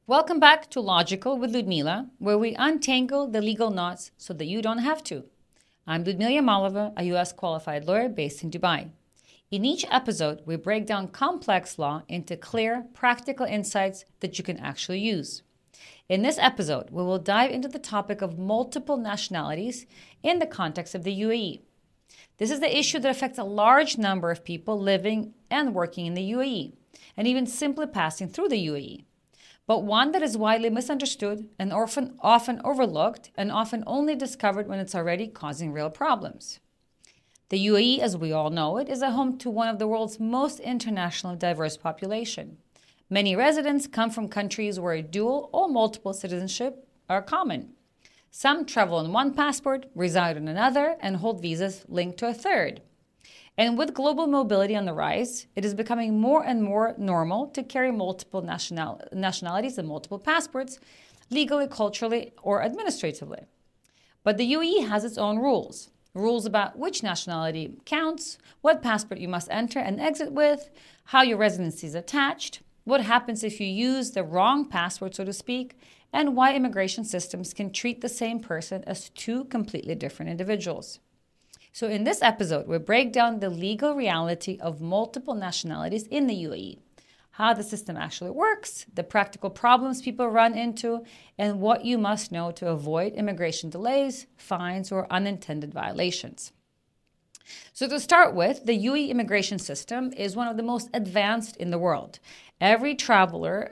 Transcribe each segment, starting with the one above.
Welcome back to Logical with Ludmila, where we untangle the legal knots so that you don't have to. I'm Ludmila Yamalova, a U.S. qualified lawyer based in Dubai. In each episode, we break down complex law into clear, practical insights that you can actually use. In this episode, we will dive into the topic of multiple nationalities in the context of the UAE. This is the issue that affects a large number of people living and working in the UAE, and even simply passing through the UAE. But one that is widely misunderstood and often overlooked and often only discovered when it's already causing real problems. The UAE, as we all know it, is a home to one of the world's most internationally diverse population. Many residents come from countries where dual or multiple citizenship are common. Some travel on one passport, reside on another, and hold visas linked to a third. And with global mobility on the rise, it is becoming more and more normal to carry multiple nationalities and multiple passports, legally, culturally, or administratively. But the UAE has its own rules. Rules about which nationality counts, what passport you must enter and exit with, how your residency is attached, what happens if you use the wrong passport, so to speak, and why immigration systems can treat the same person as two completely different individuals. So in this episode, we break down the legal reality of multiple nationalities in the UAE, how the system actually works, the practical problems people run into, and what you must know to avoid immigration delays, fines, or unintended violations. So to start with, the UAE immigration system is one of the most advanced in the world. Every traveler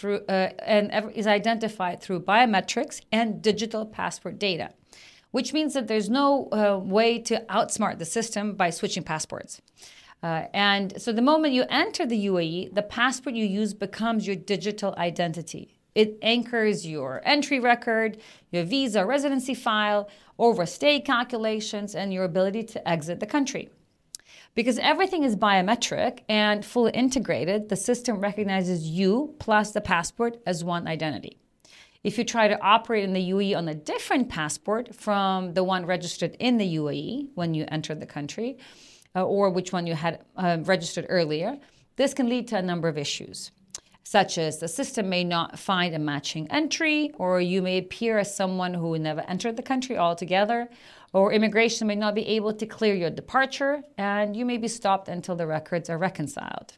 is identified through biometrics and digital passport data, which means that there's no way to outsmart the system by switching passports. And so the moment you enter the UAE, the passport you use becomes your digital identity. It anchors your entry record, your visa residency file, overstay calculations, and your ability to exit the country. Because everything is biometric and fully integrated, the system recognizes you plus the passport as one identity. If you try to operate in the UAE on a different passport from the one registered in the UAE when you entered the country, or which one you had registered earlier, this can lead to a number of issues, such as the system may not find a matching entry, or you may appear as someone who never entered the country altogether, or immigration may not be able to clear your departure, and you may be stopped until the records are reconciled.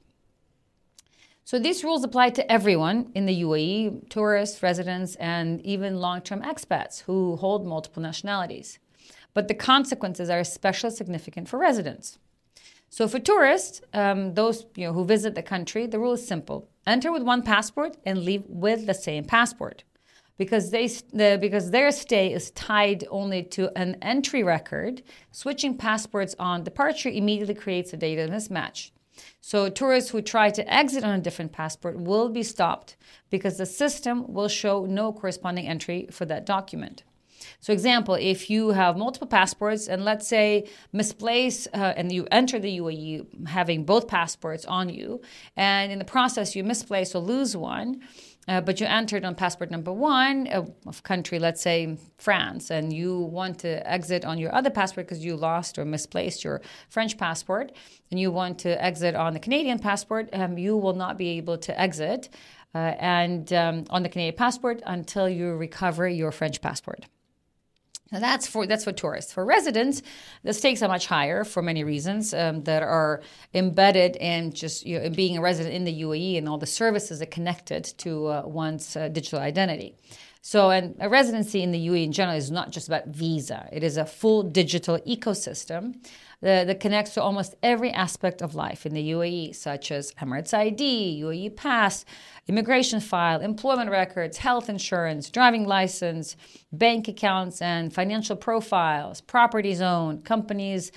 So these rules apply to everyone in the UAE, tourists, residents, and even long-term expats who hold multiple nationalities. But the consequences are especially significant for residents. So for tourists, those who visit the country, the rule is simple. Enter with one passport and leave with the same passport. Because their stay is tied only to an entry record, switching passports on departure immediately creates a data mismatch. So tourists who try to exit on a different passport will be stopped because the system will show no corresponding entry for that document. So example, if you have multiple passports and let's say misplace and you enter the UAE having both passports on you, and in the process you misplace or lose one, but you entered on passport number one of country, let's say France, and you want to exit on your other passport because you lost or misplaced your French passport, and you want to exit on the Canadian passport, you will not be able to exit on the Canadian passport until you recover your French passport. Now that's for tourists. For residents, the stakes are much higher for many reasons that are embedded in just being a resident in the UAE and all the services that connected to one's digital identity. So, and a residency in the UAE in general is not just about visa. It is a full digital ecosystem that connects to almost every aspect of life in the UAE, such as Emirates ID, UAE Pass, immigration file, employment records, health insurance, driving license, bank accounts and financial profiles, properties owned, companies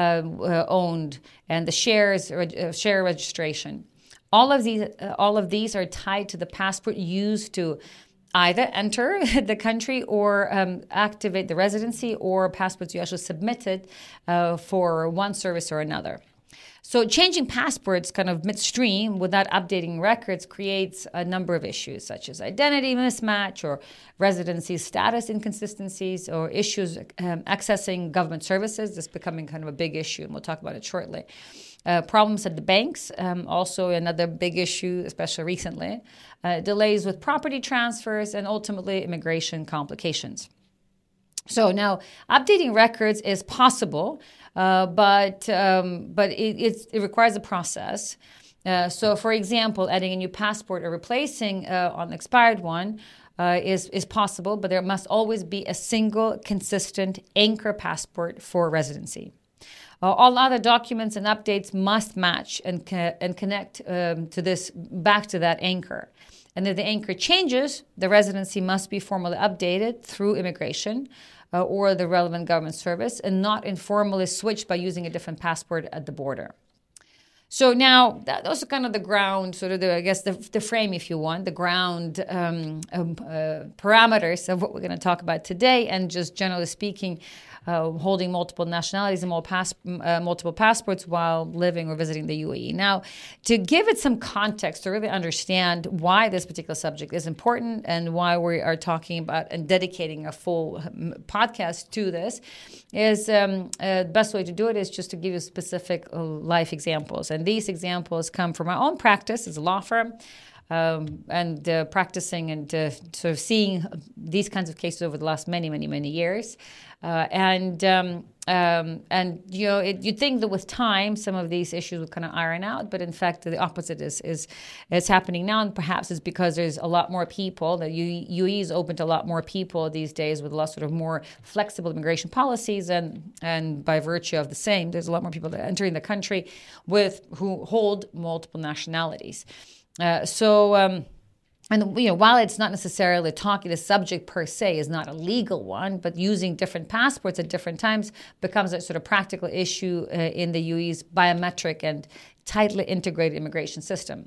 owned, and the share registration. All of these are tied to the passport used to either enter the country or activate the residency, or passports you actually submitted for one service or another. So changing passports kind of midstream without updating records creates a number of issues, such as identity mismatch or residency status inconsistencies, or issues accessing government services. This is becoming kind of a big issue, and we'll talk about it shortly. Problems at the banks, also another big issue, especially recently. Delays with property transfers, and ultimately immigration complications. So now, updating records is possible, but it requires a process. So, for example, adding a new passport or replacing an expired one is possible, but there must always be a single, consistent anchor passport for residency. All other documents and updates must match and connect back to that anchor. And if the anchor changes, the residency must be formally updated through immigration or the relevant government service, and not informally switched by using a different passport at the border. So now, those are kind of the ground, sort of the frame, if you want, the ground parameters of what we're going to talk about today. And just generally speaking, holding multiple nationalities and multiple passports while living or visiting the UAE. Now, to give it some context, to really understand why this particular subject is important and why we are talking about and dedicating a full podcast to this, is the best way to do it is just to give you specific life examples. And these examples come from our own practice as a law firm, and practicing and sort of seeing these kinds of cases over the last many, many, many years. And you'd think that with time, some of these issues would kind of iron out, but in fact, the opposite is happening now, and perhaps it's because there's a lot more people. The UAE is open to a lot more people these days with a lot sort of more flexible immigration policies, and by virtue of the same, there's a lot more people that are entering the country who hold multiple nationalities. And while it's not necessarily the subject per se is not a legal one, but using different passports at different times becomes a sort of practical issue in the UAE's biometric and tightly integrated immigration system.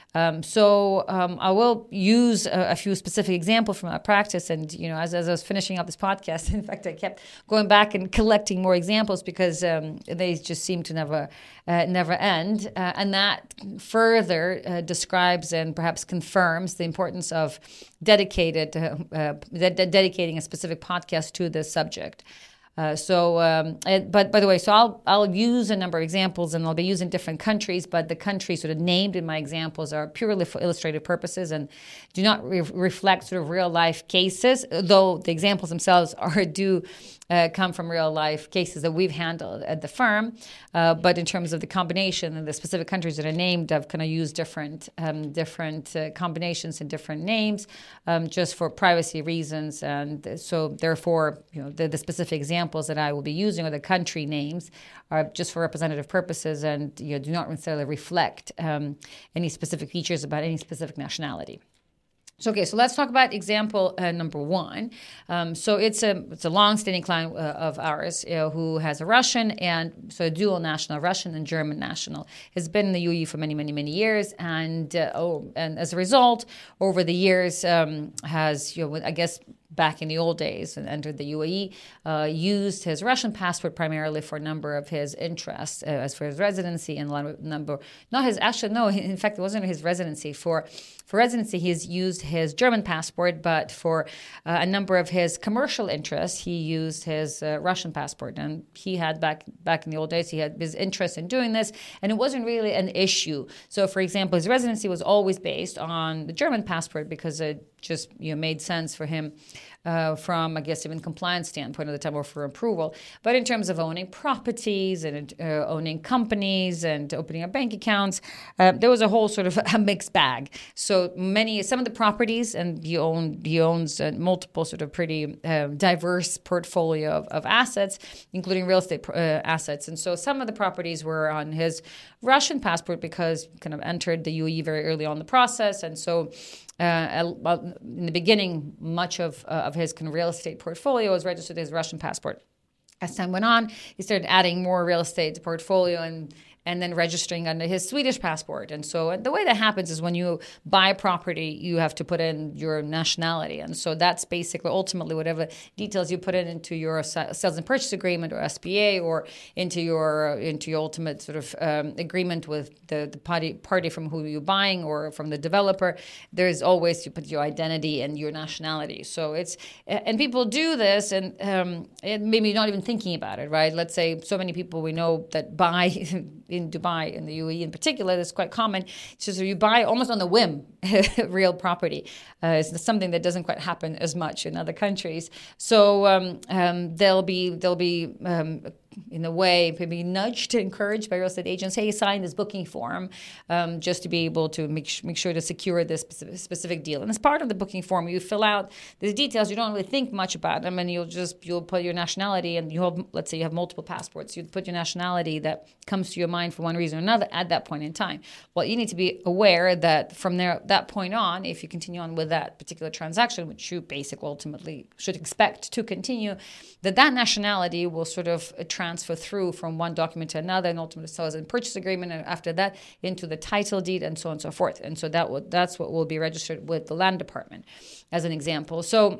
I will use a few specific examples from our practice. And, as I was finishing up this podcast, in fact, I kept going back and collecting more examples because they just seem to never end. And that further describes and perhaps confirms the importance of dedicating a specific podcast to this subject. But by the way, so I'll use a number of examples, and I'll be using different countries, but the countries sort of named in my examples are purely for illustrative purposes and do not reflect sort of real life cases, though the examples themselves do come from real life cases that we've handled at the firm. But in terms of the combination and the specific countries that are named, I've kind of used different combinations and different names just for privacy reasons. And so therefore, the specific examples that I will be using, or the country names, are just for representative purposes and do not necessarily reflect any specific features about any specific nationality. So let's talk about example number one. So it's a long-standing client of ours who has a Russian and a dual national, Russian and German national. Has been in the UAE for many, many, many years, and as a result, over the years, has I guess back in the old days and entered the UAE, used his Russian passport primarily for a number of his interests, as for his residency and in fact, it wasn't his residency. For residency, he's used his German passport, but for a number of his commercial interests, he used his Russian passport. And he had back in the old days, he had his interest in doing this, and it wasn't really an issue. So, for example, his residency was always based on the German passport because it just made sense for him from, I guess, even compliance standpoint at the time, or for approval. But in terms of owning properties and owning companies and opening up bank accounts, there was a whole sort of a mixed bag. So some of the properties, and he owns multiple sort of pretty diverse portfolio of assets, including real estate assets. And so some of the properties were on his Russian passport because he kind of entered the UAE very early on in the process. And so in the beginning, much of his kind of real estate portfolio was registered as Russian passport. As time went on, he started adding more real estate to portfolio and then registering under his Swedish passport. And so the way that happens is when you buy a property, you have to put in your nationality. And so that's basically ultimately whatever details you put into your sales and purchase agreement or SPA, or into your ultimate sort of agreement with the party from who you're buying or from the developer. There's always, you put your identity and your nationality. So and people do this and maybe not even thinking about it, right? Let's say so many people we know that buy in Dubai, in the UAE in particular, that's quite common. So you buy almost on the whim real property. It's something that doesn't quite happen as much in other countries. So they'll be in a way, maybe nudged, encouraged by real estate agents, hey, sign this booking form just to be able to make sure to secure this specific deal. And as part of the booking form, you fill out the details. You don't really think much about them, and you'll put your nationality, and let's say you have multiple passports. You put your nationality that comes to your mind for one reason or another at that point in time. Well, you need to be aware that from that point on, if you continue on with that particular transaction, which you basically ultimately should expect to continue, that nationality will sort of transfer through from one document to another, and ultimately sales and purchase agreement, and after that into the title deed, and so on and so forth. And so that's what will be registered with the land department, as an example. So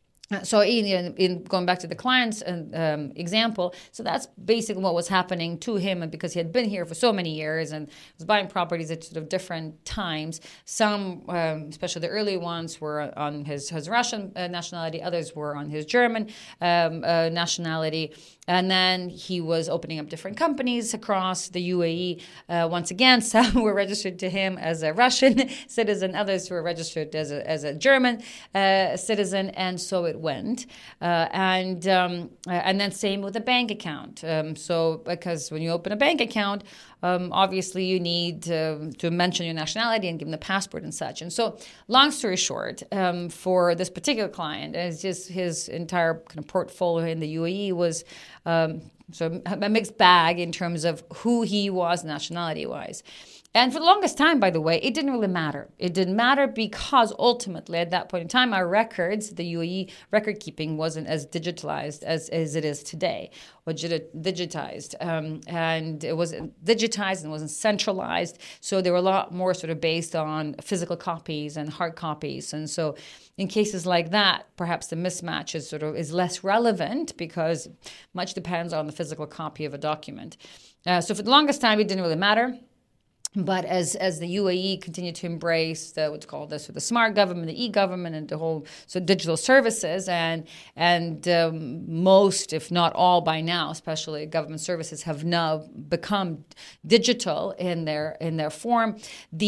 in going back to the client's example, so that's basically what was happening to him, and because he had been here for so many years and was buying properties at sort of different times. Some, especially the early ones, were on his Russian nationality. Others were on his German nationality. And then he was opening up different companies across the UAE. Once again, some were registered to him as a Russian citizen. Others were registered as a German citizen, and so it went. And then same with a bank account. So because when you open a bank account, obviously you need to mention your nationality and give them the passport and such. And so, long story short, for this particular client, it's just his entire kind of portfolio in the UAE was so a mixed bag in terms of who he was nationality-wise. And for the longest time, by the way, it didn't really matter. It didn't matter because ultimately, at that point in time, our records, the UAE record keeping, wasn't as digitalized as it is today, or digitized. And it wasn't digitized and wasn't centralized. So they were a lot more sort of based on physical copies and hard copies. And so in cases like that, perhaps the mismatch is less relevant because much depends on the physical copy of a document. So for the longest time, it didn't really matter. But as the UAE continued to embrace what's called the smart government, the e-government, and the whole digital services, and most, if not all, by now, especially government services, have now become digital in their form.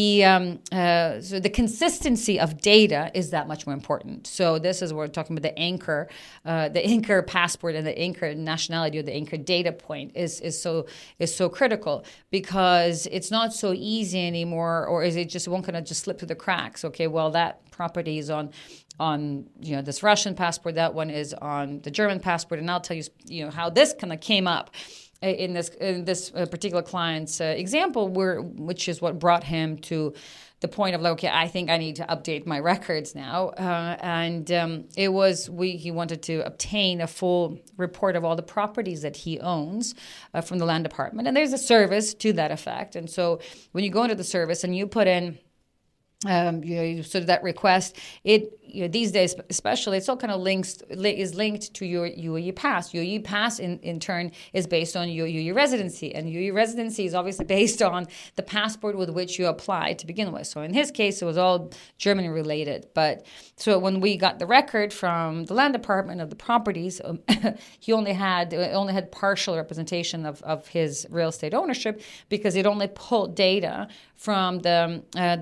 So the consistency of data is that much more important. So this is where we're talking about the anchor passport and the anchor nationality, or the anchor data point is so critical, because it's not so easy anymore, or is it won't kind of just slip through the cracks? Okay, well, that property is on this Russian passport, that one is on the German passport, and I'll tell you how this kind of came up in this particular client's example, which is what brought him to the point of okay, I think I need to update my records now, he wanted to obtain a full report of all the properties that he owns from the land department, and there's a service to that effect. And so when you go into the service and you put in that request, these days especially, it's all kind of is linked to your UAE pass. UAE pass in turn is based on your UAE residency, and UAE residency is obviously based on the passport with which you applied to begin with. So in his case, it was all Germany related. But so when we got the record from the land department of the properties, he only had partial representation of his real estate ownership, because it only pulled data from the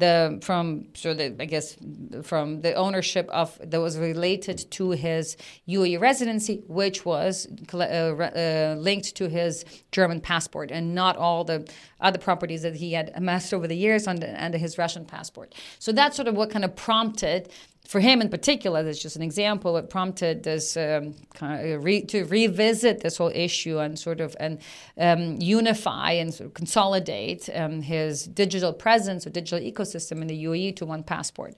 ownership that was related to his UAE residency, which was linked to his German passport, and not all the other properties that he had amassed over the years under his Russian passport. So that's sort of what kind of prompted, for him in particular, that's just an example, what prompted this to revisit this whole issue and unify and sort of consolidate his digital presence or digital ecosystem in the UAE to one passport.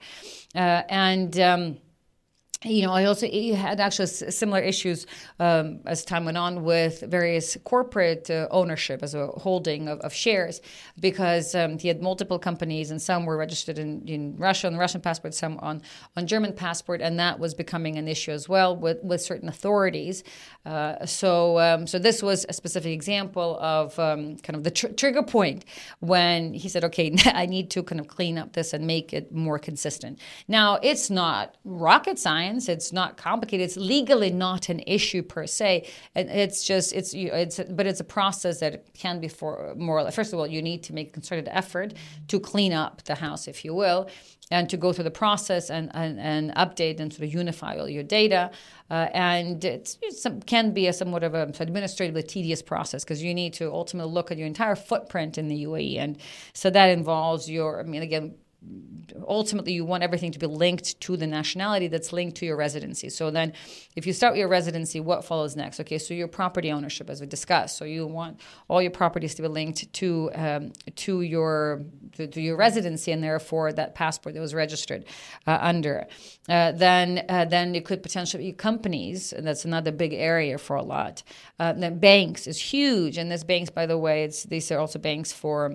He had actually similar issues as time went on with various corporate ownership as a holding of shares, because he had multiple companies, and some were registered in Russia on the Russian passport, some on German passport, and that was becoming an issue as well with certain authorities. So this was a specific example of kind of the trigger point when he said, okay, I need to kind of clean up this and make it more consistent. Now, it's not rocket science. clients. It's not complicated. It's legally not an issue per se. And but it's a process that can be for more. First of all, you need to make a concerted effort to clean up the house, if you will, and to go through the process and update and sort of unify all your data. And it can be somewhat of an administratively tedious process because you need to ultimately look at your entire footprint in the UAE. And so that involves ultimately you want everything to be linked to the nationality that's linked to your residency. So then if you start with your residency, what follows next? Okay, so your property ownership, as we discussed. So you want all your properties to be linked to your residency, and therefore that passport that was registered under. Then it could potentially be companies, and that's another big area for a lot. Then banks is huge, and this banks, by the way, these are also banks for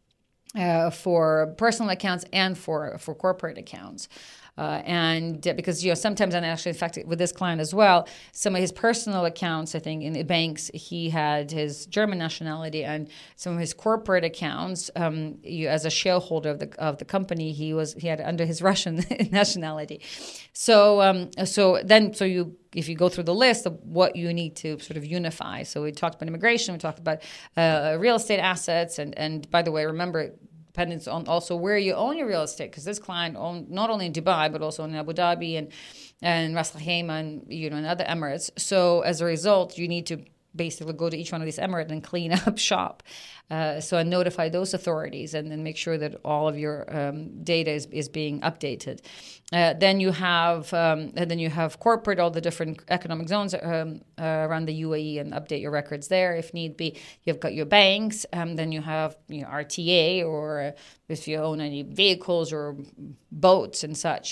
personal accounts and for corporate accounts. And because sometimes, and actually, in fact, with this client as well, some of his personal accounts, I think in the banks, he had his German nationality, and some of his corporate accounts, as a shareholder of the company, he had under his Russian nationality. So if you go through the list of what you need to sort of unify, so we talked about immigration, we talked about real estate assets, and by the way, remember, dependence on also where you own your real estate, because this client owned not only in Dubai but also in Abu Dhabi and Ras Al Khaimah and other Emirates. So as a result, you need to basically go to each one of these Emirates and clean up shop. And notify those authorities, and then make sure that all of your data is being updated. Then you have corporate, all the different economic zones around the UAE, and update your records there if need be. You've got your banks, then you have RTA, or if you own any vehicles or boats and such.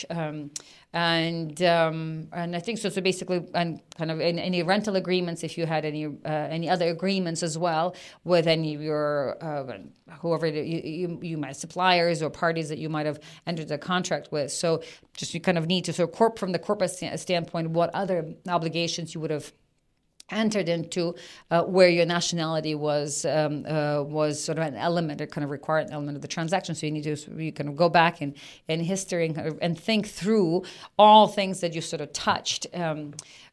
And I think so. So basically, and kind of in any rental agreements, if you had any other agreements as well with any of your whoever you might suppliers or parties that you might have entered a contract with. So just you kind of need to sort of from the corporate standpoint, what other obligations you would have entered into where your nationality was sort of an element, or kind of required element of the transaction. So you kind of go back in history and think through all things that you sort of touched in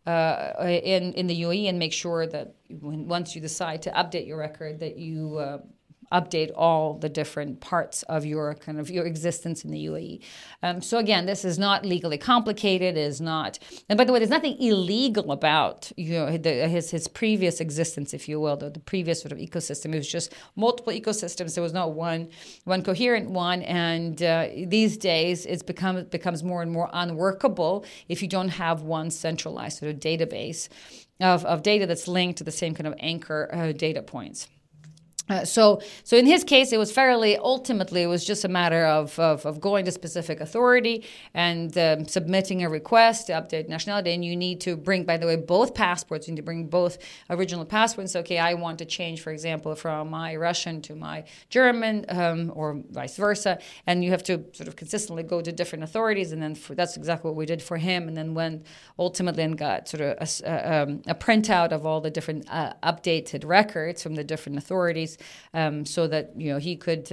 the UAE, and make sure that once you decide to update your record, that you update all the different parts of your existence in the UAE. So again, this is not legally complicated. And by the way, there's nothing illegal about his previous existence, if you will, the previous sort of ecosystem. It was just multiple ecosystems. There was not one coherent one. And these days, it becomes more and more unworkable if you don't have one centralized sort of database of data that's linked to the same kind of anchor data points. So in his case, it was ultimately, it was just a matter of going to specific authority and submitting a request to update nationality. And you need to bring, by the way, both passports. You need to bring both original passports. So, okay, I want to change, for example, from my Russian to my German, or vice versa. And you have to sort of consistently go to different authorities. And then that's exactly what we did for him. And then went ultimately and got sort of a printout of all the different updated records from the different authorities. So that he could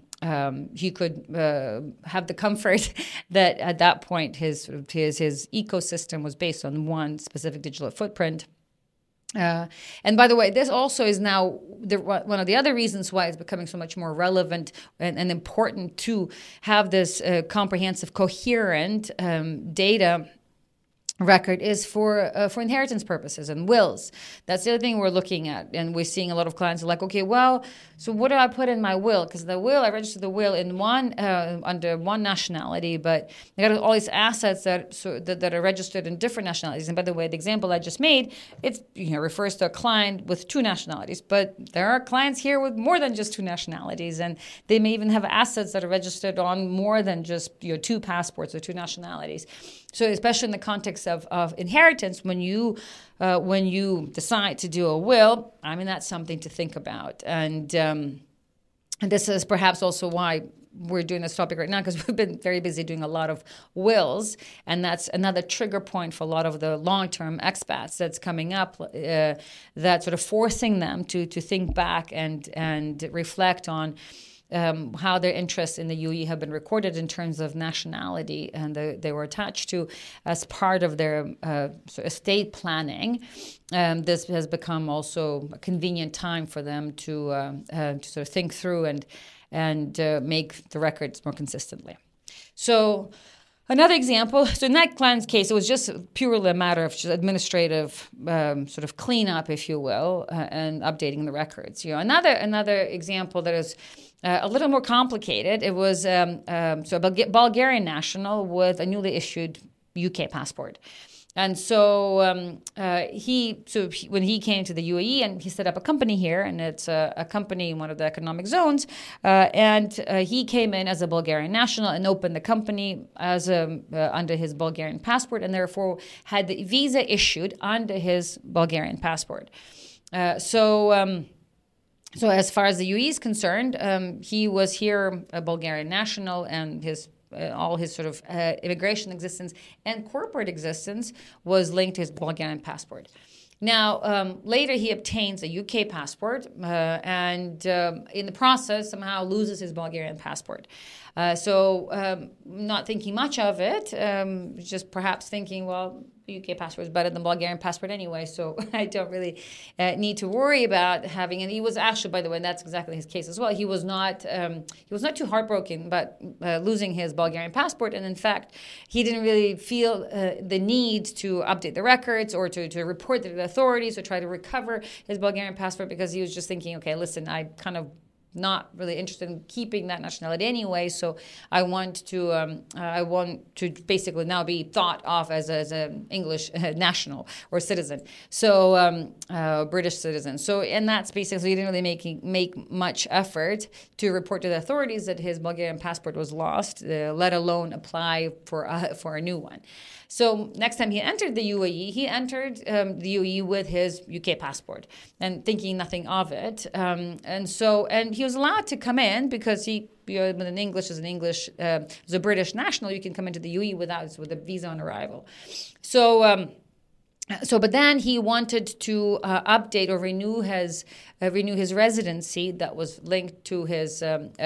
have the comfort that at that point his ecosystem was based on one specific digital footprint. And by the way, this also is now one of the other reasons why it's becoming so much more relevant and important to have this comprehensive, coherent data record is for inheritance purposes and wills. That's the other thing we're looking at, and we're seeing a lot of clients are like, okay, well, so what do I put in my will? Because I registered the will in under one nationality, but I got all these assets that are registered in different nationalities. And by the way, the example I just made, it refers to a client with two nationalities, but there are clients here with more than just two nationalities, and they may even have assets that are registered on more than just two passports or two nationalities. So especially in the context of inheritance, when you decide to do a will, I mean, that's something to think about. And this is perhaps also why we're doing this topic right now, because we've been very busy doing a lot of wills, and that's another trigger point for a lot of the long-term expats that's coming up, that sort of forcing them to think back and reflect on how their interests in the UAE have been recorded in terms of nationality, and they were attached to as part of their sort of estate planning. This has become also a convenient time for them to sort of think through and make the records more consistently. So another example, so in that client's case, it was just purely a matter of just administrative sort of cleanup, if you will, and updating the records. Another example that is a little more complicated. It was so a Bulgarian national with a newly issued UK passport. And so when he came to the UAE and he set up a company here, and it's a company in one of the economic zones, and he came in as a Bulgarian national and opened the company as under his Bulgarian passport, and therefore had the visa issued under his Bulgarian passport. So as far as the UAE is concerned, he was here a Bulgarian national, and all his sort of immigration existence and corporate existence was linked to his Bulgarian passport. Now, later he obtains a UK passport and in the process somehow loses his Bulgarian passport. Not thinking much of it, just perhaps thinking, well, the UK passport is better than Bulgarian passport anyway, so I don't really need to worry about having. And he was actually, by the way, and that's exactly his case as well. He was not too heartbroken about losing his Bulgarian passport, and in fact, he didn't really feel the need to update the records or to report to the authorities or try to recover his Bulgarian passport, because he was just thinking, okay, listen, I kind of not really interested in keeping that nationality anyway, so I want to basically now be thought of as an English national or citizen, so British citizen. So, and that's basically, he didn't really make much effort to report to the authorities that his Bulgarian passport was lost, let alone apply for a new one. So next time he entered the UAE, he entered the UAE with his UK passport and thinking nothing of it. And he was allowed to come in because with an English, as a British national, you can come into the UAE with a visa on arrival. But then he wanted to update or renew his residency that was linked to his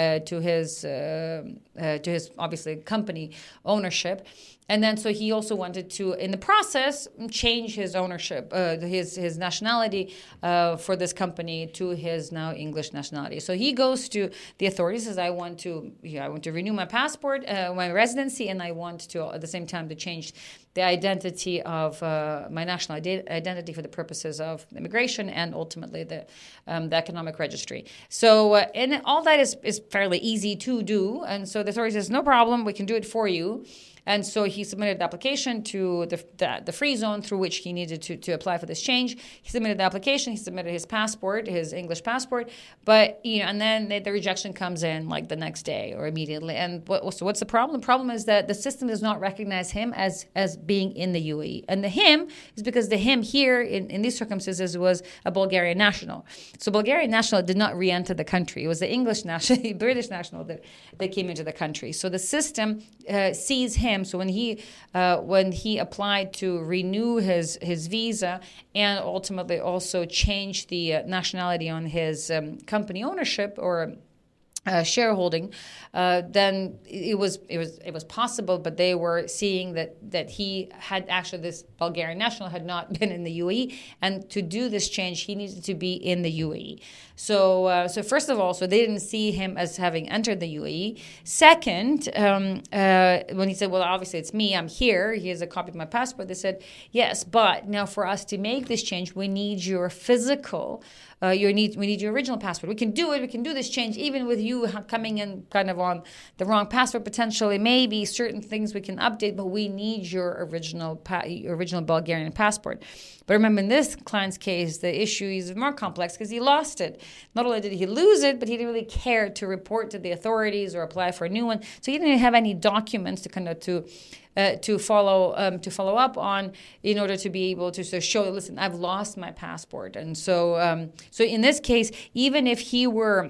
obviously company ownership. And then so he also wanted to, in the process, change his ownership, his nationality for this company to his now English nationality. So he goes to the authorities, says, I want to renew my passport, my residency, and I want to at the same time to change the identity of my national identity for the purposes of immigration and ultimately the economic registry. So and all that is fairly easy to do. And so the authority says, no problem, we can do it for you. And so he submitted the application to the free zone through which he needed to apply for this change. He submitted the application. He submitted his passport, his English passport. But, and then the rejection comes in like the next day or immediately. And what's the problem? The problem is that the system does not recognize him as being in the UAE. And the him is because the him here in these circumstances was a Bulgarian national. So Bulgarian national did not re-enter the country. It was the English national, British national that came into the country. So the system sees him. So when he applied to renew his visa and ultimately also change the nationality on his company ownership or shareholding, then it was possible, but they were seeing that he had actually, this Bulgarian national had not been in the UAE, and to do this change, he needed to be in the UAE. So first of all, so they didn't see him as having entered the UAE. Second, when he said, well, obviously it's me, I'm here, here's a copy of my passport, they said, yes, but now for us to make this change, we need your physical, we need your original passport. We can do it, we can do this change, even with you coming in kind of on the wrong passport, potentially, maybe certain things we can update, but we need your original Bulgarian passport. But remember, in this client's case, the issue is more complex because he lost it. Not only did he lose it, but he didn't really care to report to the authorities or apply for a new one. So he didn't have any documents to kind of to follow up on in order to be able to sort of show, listen, I've lost my passport. And so in this case, even if he were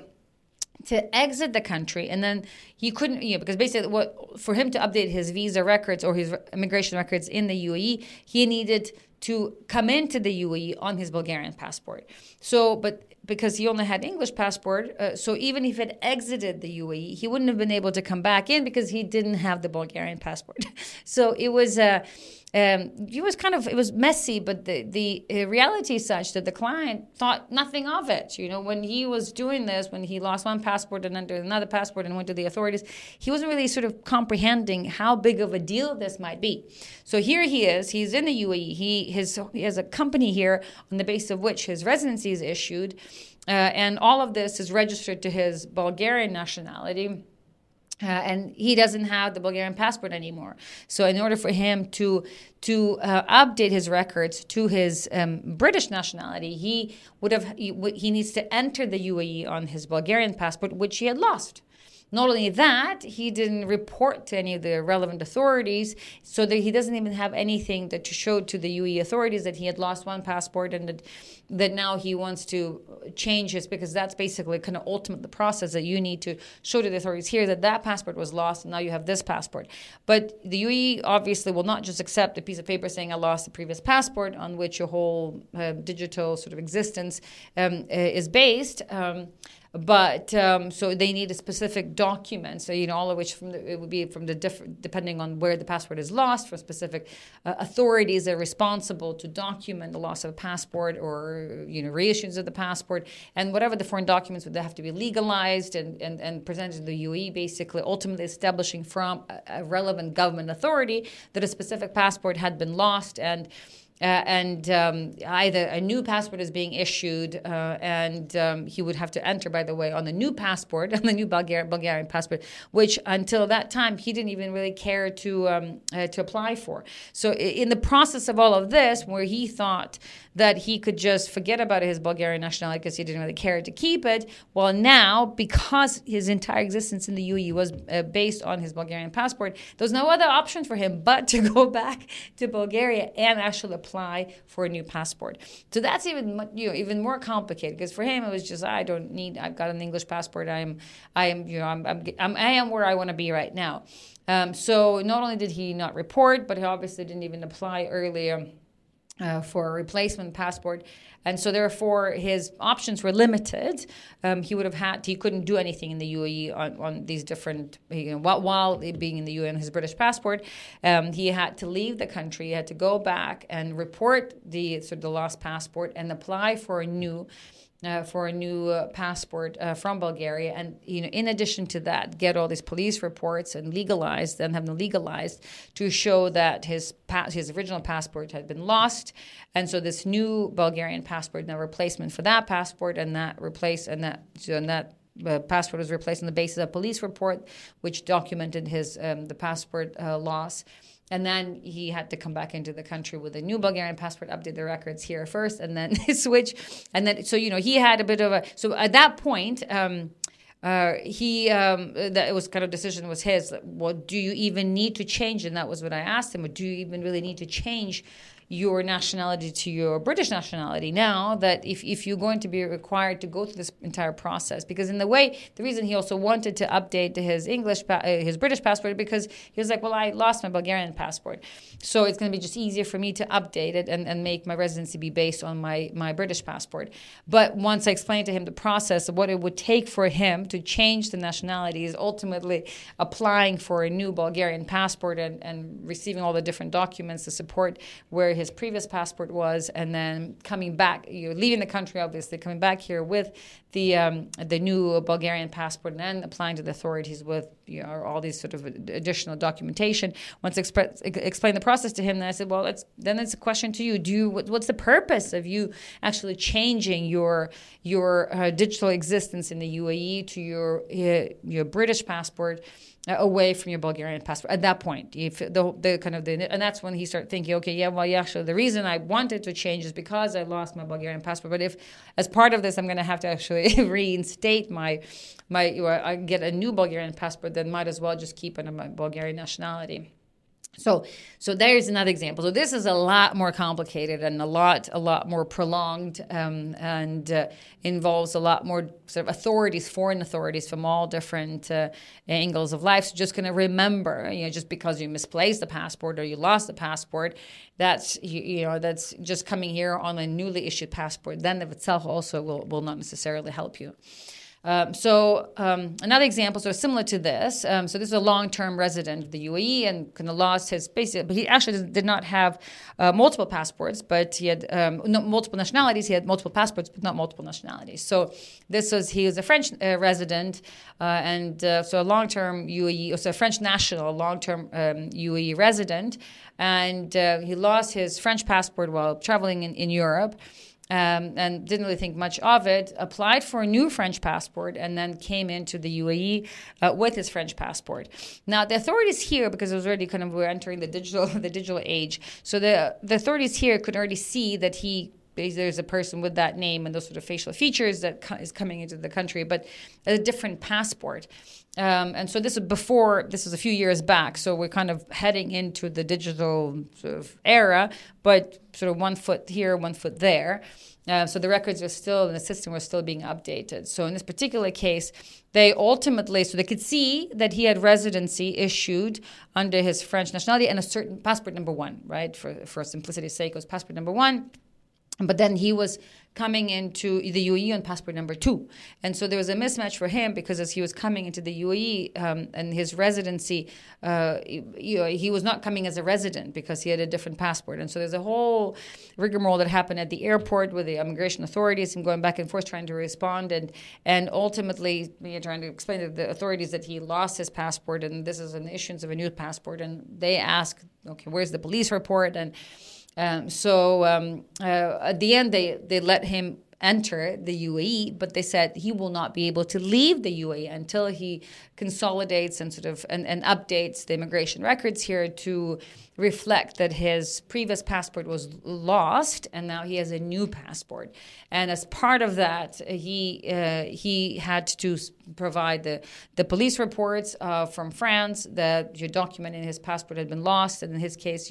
to exit the country, and then he couldn't, because basically for him to update his visa records or his immigration records in the UAE, he needed to come into the UAE on his Bulgarian passport. So, but because he only had English passport, so even if it exited the UAE, he wouldn't have been able to come back in because he didn't have the Bulgarian passport. So it was it was messy, but the reality is such that the client thought nothing of it. When he was doing this, when he lost one passport and entered another passport and went to the authorities, he wasn't really sort of comprehending how big of a deal this might be. So here he is. He's in the UAE. He has a company here on the basis of which his residency is issued, and all of this is registered to his Bulgarian nationality. And he doesn't have the Bulgarian passport anymore. So in order for him to update his records to his British nationality, he needs to enter the UAE on his Bulgarian passport, which he had lost. Not only that, he didn't report to any of the relevant authorities, so that he doesn't even have anything to show to the UAE authorities that he had lost one passport and that now he wants to change his, because that's basically kind of ultimate the process that you need to show to the authorities here that passport was lost and now you have this passport. But the UAE obviously will not just accept a piece of paper saying I lost the previous passport on which your whole digital sort of existence is based. But so they need a specific document. So all of which it would be from the different, depending on where the passport is lost, from specific authorities that are responsible to document the loss of a passport or reissuance of the passport, and whatever the foreign documents would have to be legalized and presented to the UAE, basically ultimately establishing from a relevant government authority that a specific passport had been lost and either a new passport is being issued, and he would have to enter, by the way, on the new passport, on the new Bulgarian passport, which until that time he didn't even really care to apply for. So in the process of all of this, where he thought that he could just forget about his Bulgarian nationality because he didn't really care to keep it, well, now, because his entire existence in the UAE was based on his Bulgarian passport, there's no other option for him but to go back to Bulgaria and actually apply for a new passport. So that's even more complicated, because for him it was just, I've got an English passport. I am where I want to be right now. So not only did he not report, but he obviously didn't even apply earlier for a replacement passport, and so therefore his options were limited. He couldn't do anything in the UAE on these different, while being in the UAE on his British passport. He had to leave the country. He had to go back and report the lost passport and apply for a new passport from Bulgaria, and in addition to that, get all these police reports and have them legalized to show that his original passport had been lost, and so this new Bulgarian passport, and a replacement for that passport, passport was replaced on the basis of a police report which documented the passport loss. And then he had to come back into the country with a new Bulgarian passport, update the records here first, and then switch. And then, so, he had a bit of so at that point, that it was kind of decision was his. Well, do you even need to change? And that was what I asked him. Do you even really need to change your nationality to your British nationality now that if you're going to be required to go through this entire process? Because in the reason he also wanted to update his British passport, because he was like, well, I lost my Bulgarian passport, so it's going to be just easier for me to update it and make my residency be based on my British passport. But once I explained to him the process of what it would take for him to change the nationality, is ultimately applying for a new Bulgarian passport and receiving all the different documents to support where his previous passport was, and then coming back, leaving the country, obviously, coming back here with the new Bulgarian passport, and then applying to the authorities with all these sort of additional documentation. Once I explained the process to him, then I said, well, then it's a question to you. What's the purpose of you actually changing your digital existence in the UAE to your British passport away from your Bulgarian passport? At that point, and that's when he started thinking, okay, actually, the reason I wanted to change is because I lost my Bulgarian passport. But if, as part of this, I'm going to have to actually reinstate I get a new Bulgarian passport, then might as well just keep it on my Bulgarian nationality. So there's another example. So this is a lot more complicated and a lot more prolonged, and involves a lot more sort of authorities, foreign authorities from all different angles of life. So just going to remember, just because you misplaced the passport or you lost the passport, that's that's just coming here on a newly issued passport. Then of itself also will not necessarily help you. Another example, so similar to this. So this is a long-term resident of the UAE and kind of lost his basic, but he actually did not have multiple passports, but he had multiple nationalities. He had multiple passports, but not multiple nationalities. So he was a French resident, and so a long-term UAE, so a French national, long-term UAE resident, and he lost his French passport while traveling in Europe. And didn't really think much of it, applied for a new French passport, and then came into the UAE with his French passport. Now, the authorities here, because it was already we're entering the digital age, so the authorities here could already see that there's a person with that name and those sort of facial features that is coming into the country, but a different passport. And so this is a few years back. So we're kind of heading into the digital sort of era, but sort of 1 foot here, 1 foot there. So the records are still, and the system was still being updated. So in this particular case, they could see that he had residency issued under his French nationality and a certain passport number 1, right? For simplicity's sake, it was passport number 1. But then he was coming into the UAE on passport number 2. And so there was a mismatch for him because as he was coming into the UAE and his residency, he was not coming as a resident because he had a different passport. And so there's a whole rigmarole that happened at the airport with the immigration authorities and going back and forth trying to respond. And ultimately, trying to explain to the authorities that he lost his passport and this is an issuance of a new passport. And they ask, okay, where's the police report? And at the end, they let him enter the UAE, but they said he will not be able to leave the UAE until he consolidates and and updates the immigration records here to reflect that his previous passport was lost and now he has a new passport. And as part of that, he had to provide the police reports from France that your document in his passport had been lost, and in his case,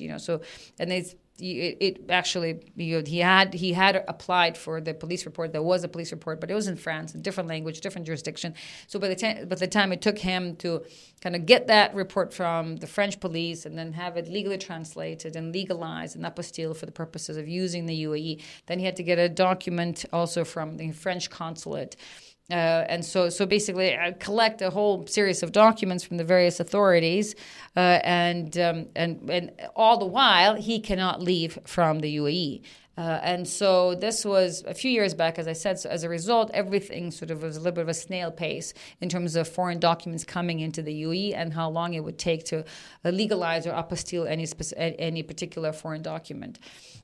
he had applied for the police report. There was a police report, but it was in France, a different language, different jurisdiction. So by the time it took him to kind of get that report from the French police and then have it legally translated and legalized and apostille for the purposes of using the UAE, then he had to get a document also from the French consulate. And so basically, I collect a whole series of documents from the various authorities, and all the while he cannot leave from the UAE. And so this was a few years back, as I said. So as a result, everything sort of was a little bit of a snail pace in terms of foreign documents coming into the UAE and how long it would take to legalize or apostille any particular foreign document.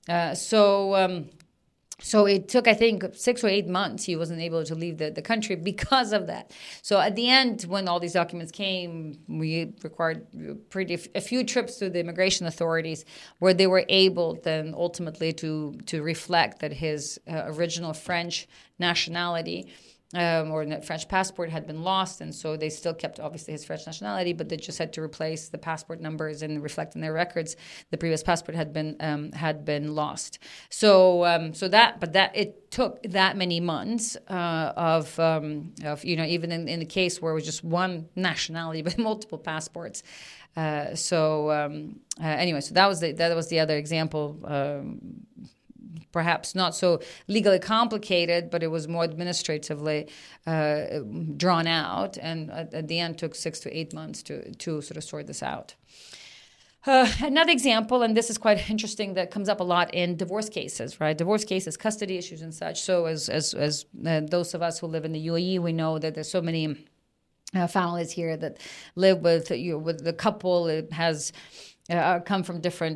So it took, I think, 6 or 8 months. He wasn't able to leave the country because of that. So at the end, when all these documents came, we required a few trips to the immigration authorities where they were able then ultimately to reflect that his original French nationality or the French passport had been lost, and so they still kept obviously his French nationality, but they just had to replace the passport numbers and reflect in their records the previous passport had been lost. So it took that many months of even in the case where it was just one nationality but multiple passports. Anyway, so that was the other example. Perhaps not so legally complicated, but it was more administratively drawn out, and at the end took 6 to 8 months to sort of sort this out. Another example, and this is quite interesting, that comes up a lot in divorce cases, right? Divorce cases, custody issues, and such. So, as those of us who live in the UAE, we know that there's so many families here that live with the couple. It has come from different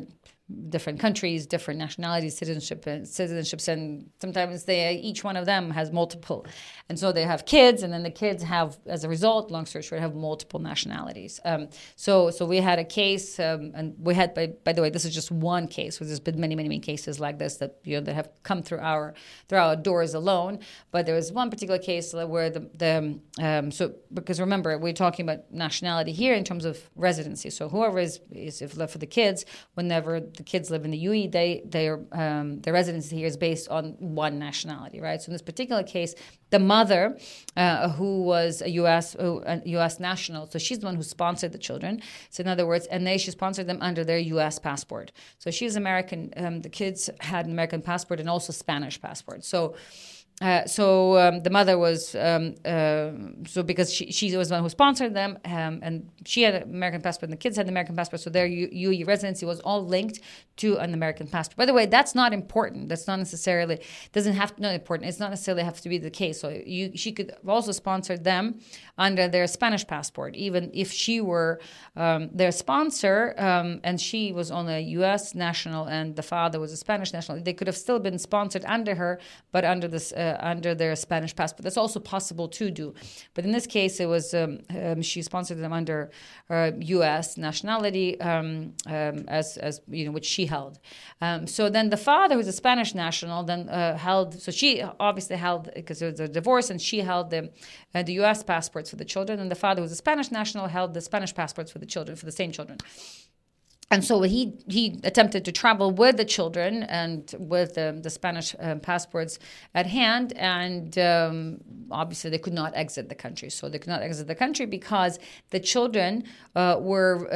different countries, different nationalities, citizenships, and sometimes each one of them has multiple, and so they have kids, and then the kids have, as a result, long story short, have multiple nationalities. So we had a case, and we had, by the way, this is just one case. There's been many cases like this that that have come through our doors alone. But there was one particular case where because remember, we're talking about nationality here in terms of residency. So whoever is if left for the kids, whenever the kids live in the UAE, their residency here is based on one nationality, right? So in this particular case, the mother, who was a U.S. national, so she's the one who sponsored the children. So in other words, and she sponsored them under their U.S. passport. So she's American. The kids had an American passport and also Spanish passport. So the mother was because she was the one who sponsored them, and she had an American passport, and the kids had an American passport, so their UAE residency was all linked to an American passport. By the way, that's not important. That's not necessarily not important. It's not necessarily have to be the case. So she could also sponsor them under their Spanish passport, even if she were their sponsor, and she was only a U.S. national and the father was a Spanish national. They could have still been sponsored under her, but under this. Under their Spanish passport. That's also possible to do. But in this case, it was she sponsored them under U.S. nationality, as which she held. So then the father, who's a Spanish national, then held. So she obviously held, because there was a divorce, and she held the U.S. passports for the children, and the father, who was a Spanish national, held the Spanish passports for the children, for the same children. And so he attempted to travel with the children and with the Spanish passports at hand, and obviously they could not exit the country. So they could not exit the country because the children were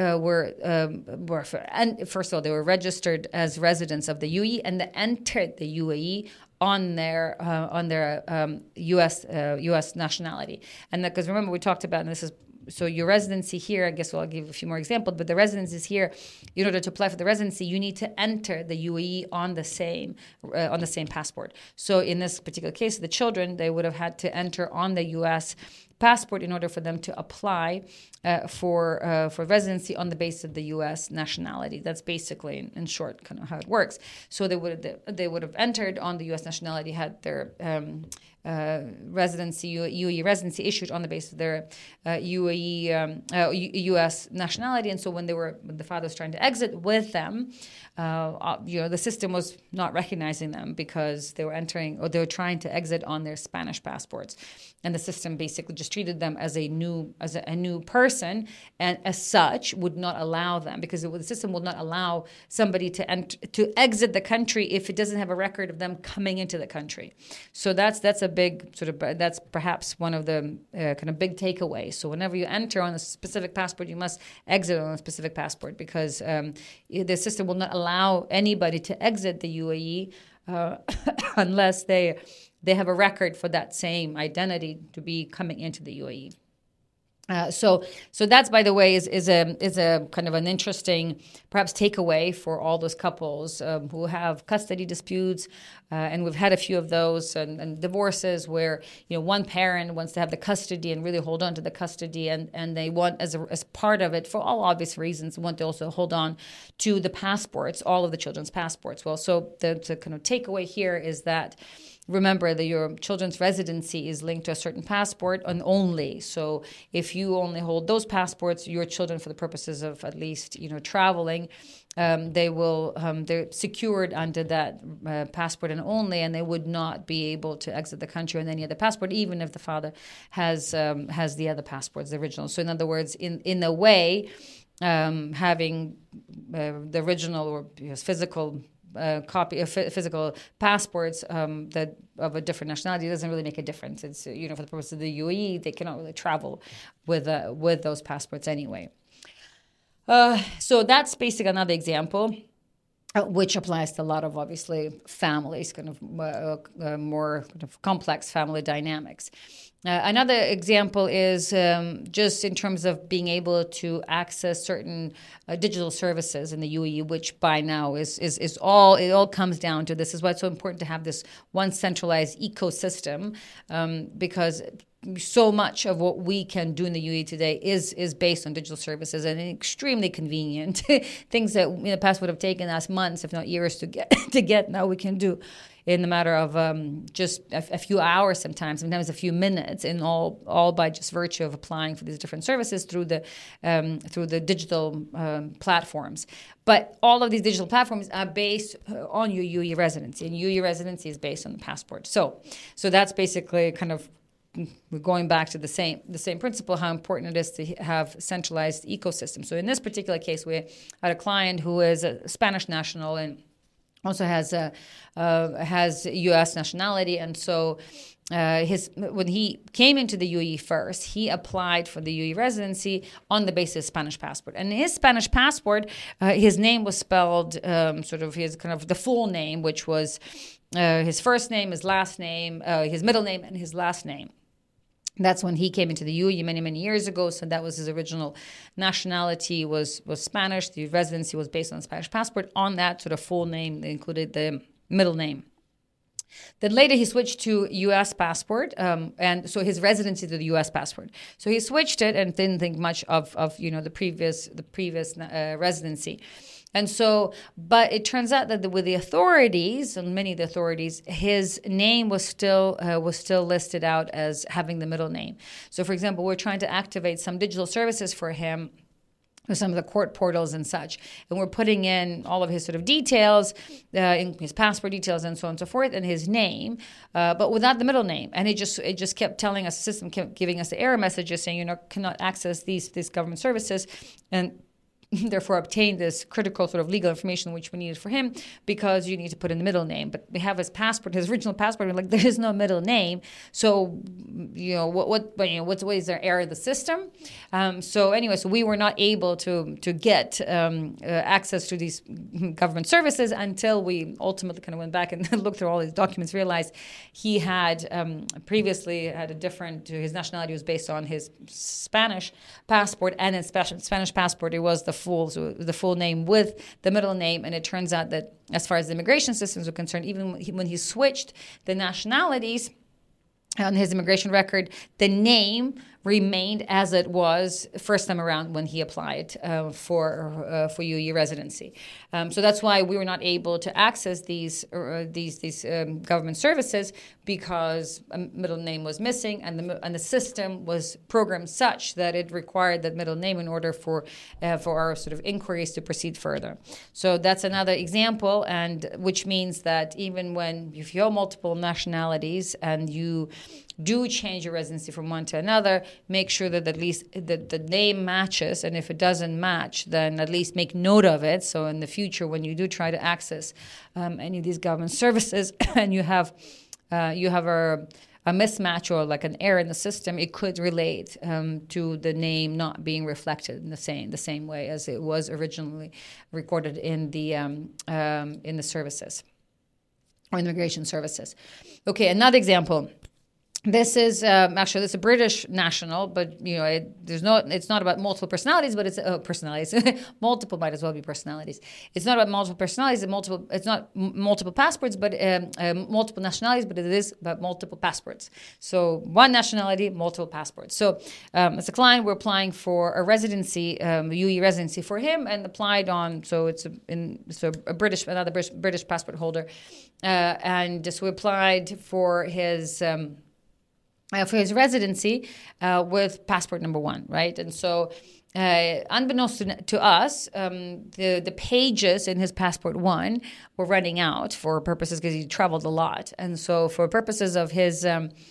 and first of all, they were registered as residents of the UAE, and they entered the UAE on their U.S. nationality. And because remember, we talked about, and this is. So your residency here, I guess I'll give a few more examples, but the residencies here, in order to apply for the residency, you need to enter the UAE on the same passport. So in this particular case, the children, they would have had to enter on the U.S. passport in order for them to apply for residency on the basis of the U.S. nationality. That's basically, in short, kind of how it works. So they would have entered on the U.S. nationality, had their UAE residency issued on the basis of their U.S. nationality, and so when the father was trying to exit with them, the system was not recognizing them because they were entering, or they were trying to exit on their Spanish passports, and the system basically just treated them as a new person, and as such would not allow them, because the system will not allow somebody to exit the country if it doesn't have a record of them coming into the country. So that's a big that's perhaps one of the kind of big takeaways. So whenever you enter on a specific passport, you must exit on a specific passport, because the system will not allow anybody to exit the UAE unless they have a record for that same identity to be coming into the UAE. So that's, by the way, is a kind of an interesting, perhaps, takeaway for all those couples who have custody disputes, and we've had a few of those, and divorces where one parent wants to have the custody and really hold on to the custody, and they want, as part of it, for all obvious reasons, want to also hold on to the passports, all of the children's passports. Well, so the kind of takeaway here is that, remember that your children's residency is linked to a certain passport and only. So if you only hold those passports, your children, for the purposes of at least traveling, they're secured under that passport and only, and they would not be able to exit the country on any other passport, even if the father has the other passports, the original. So in other words, in a way, having the original or physical copy of physical passports that of a different nationality doesn't really make a difference. It's for the purpose of the UAE, they cannot really travel with those passports anyway. So that's basically another example, which applies to a lot of, obviously, families, kind of more kind of complex family dynamics. Another example is just in terms of being able to access certain digital services in the UAE, which by now is all comes down to this. Is why it's so important to have this one centralized ecosystem, because so much of what we can do in the UAE today is based on digital services and extremely convenient. Things that in the past would have taken us months, if not years, to get now we can do in the matter of just a few hours, sometimes a few minutes, and all by just virtue of applying for these different services through the digital platforms. But all of these digital platforms are based on your UAE residency, and UAE residency is based on the passport. So that's basically kind of, we're going back to the same principle, how important it is to have centralized ecosystem. So in this particular case, we had a client who is a Spanish national and also has U.S. nationality, and so when he came into the UAE first, he applied for the UAE residency on the basis of Spanish passport. And his Spanish passport, his name was spelled sort of his kind of the full name, which was his first name, his last name, his middle name, and his last name. That's when he came into the UAE many, many years ago. So that was his original nationality was Spanish. The residency was based on the Spanish passport. On that sort of full name, they included the middle name. Then later he switched to U.S. passport, and so his residency to the U.S. passport. So he switched it and didn't think much of the previous residency. And so, but it turns out that with the authorities, and many of the authorities, his name was still listed out as having the middle name. So, for example, we're trying to activate some digital services for him, with some of the court portals and such, and we're putting in all of his sort of details, in his passport details and so on and so forth, and his name, but without the middle name. And it just kept telling us, the system kept giving us the error messages saying cannot access these government services, and therefore obtain this critical sort of legal information which we needed for him, because you need to put in the middle name. But we have his passport, his original passport, and we're like, there is no middle name. So, what is there error in the system? So we were not able to get access to these government services until we ultimately kind of went back and looked through all his documents, realized he had previously had his nationality was based on his Spanish passport, and in Spanish passport it was the full name with the middle name. And it turns out that as far as the immigration systems are concerned, even when he switched the nationalities on his immigration record, the name remained as it was first time around when he applied for UAE residency. So that's why we were not able to access these government services, because a middle name was missing, and the system was programmed such that it required that middle name in order for our sort of inquiries to proceed further. So that's another example, and which means that even if you have multiple nationalities and you do change your residency from one to another, make sure that at least the name matches, and if it doesn't match, then at least make note of it. So in the future, when you do try to access any of these government services, and you have a mismatch or like an error in the system, it could relate to the name not being reflected in the same way as it was originally recorded in the services or immigration services. Okay, another example. This is actually this is a British national, but it's not about multiple personalities, but it's personalities. Multiple might as well be personalities. It's not about multiple personalities. It's not multiple passports, but multiple nationalities. But it is about multiple passports. So one nationality, multiple passports. So as a client, we're applying for a residency, UAE residency for him, and applied on. So it's another British passport holder, and so we applied for his residency with passport number one, right? And so unbeknownst to us, the pages in his passport one were running out for purposes, because he traveled a lot. And so for purposes of his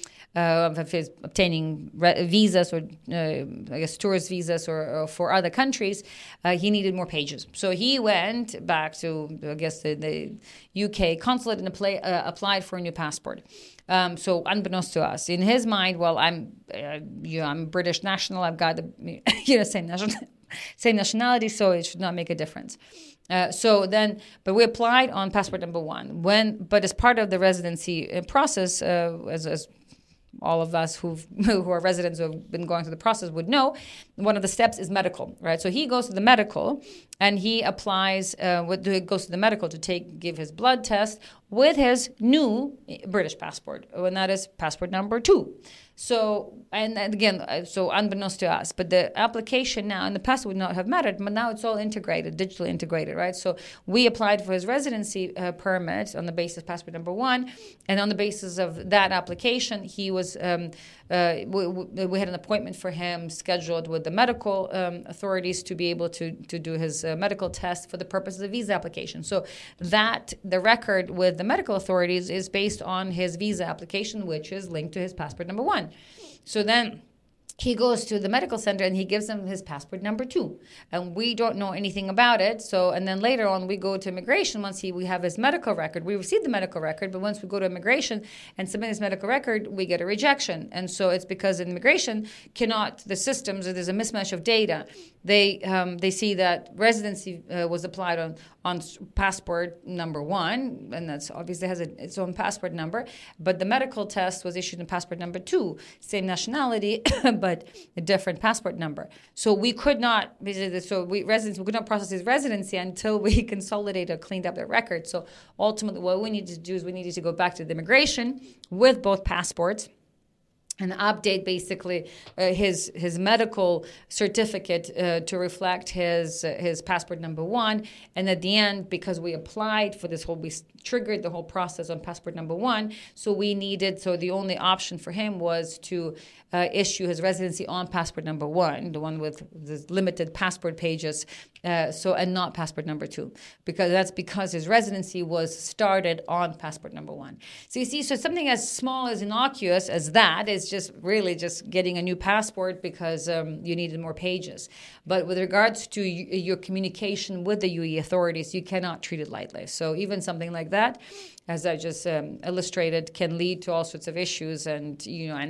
obtaining visas or tourist visas or for other countries, he needed more pages. So he went back to, the UK consulate and applied for a new passport. So unbeknownst to us, in his mind, well, I'm British national. I've got the same nationality, so it should not make a difference. But we applied on passport number one. But as part of the residency process, as all of us who are residents who have been going through the process would know, one of the steps is medical, right? So he goes to the medical, and he applies. Goes to the medical to give his blood test with his new British passport, and that is passport number two. So, and again, so unbeknownst to us, but the application now, in the past would not have mattered, but now it's all integrated, digitally integrated, right? So we applied for his residency permit on the basis of passport number one, and on the basis of that application, he was, we had an appointment for him scheduled with the medical authorities to be able to do his medical test for the purpose of the visa application. So that, the record with the medical authorities is based on his visa application, which is linked to his passport number one. So then he goes to the medical center and he gives them his passport number two. And we don't know anything about it. So, and then later on we go to immigration once we have his medical record. We receive the medical record, but once we go to immigration and submit his medical record, we get a rejection. And so it's because immigration cannot, the systems, there's a mismatch of data. They see that residency was applied on passport number one, and that's obviously has its own passport number, but the medical test was issued in passport number two, same nationality, but a different passport number. So we could not, we could not process his residency until we consolidated or cleaned up the record. So ultimately, what we needed to do is we needed to go back to the immigration with both passports and update basically his medical certificate to reflect his passport number one. And at the end, because we applied for this we triggered the whole process on passport number one. So the only option for him was to issue his residency on passport number one, the one with the limited passport pages, and not passport number two, because his residency was started on passport number one. So you see, so something as small as innocuous as that is just really just getting a new passport because you needed more pages. But with regards to your communication with the UAE authorities, you cannot treat it lightly. So even something like that, as I just illustrated, can lead to all sorts of issues. And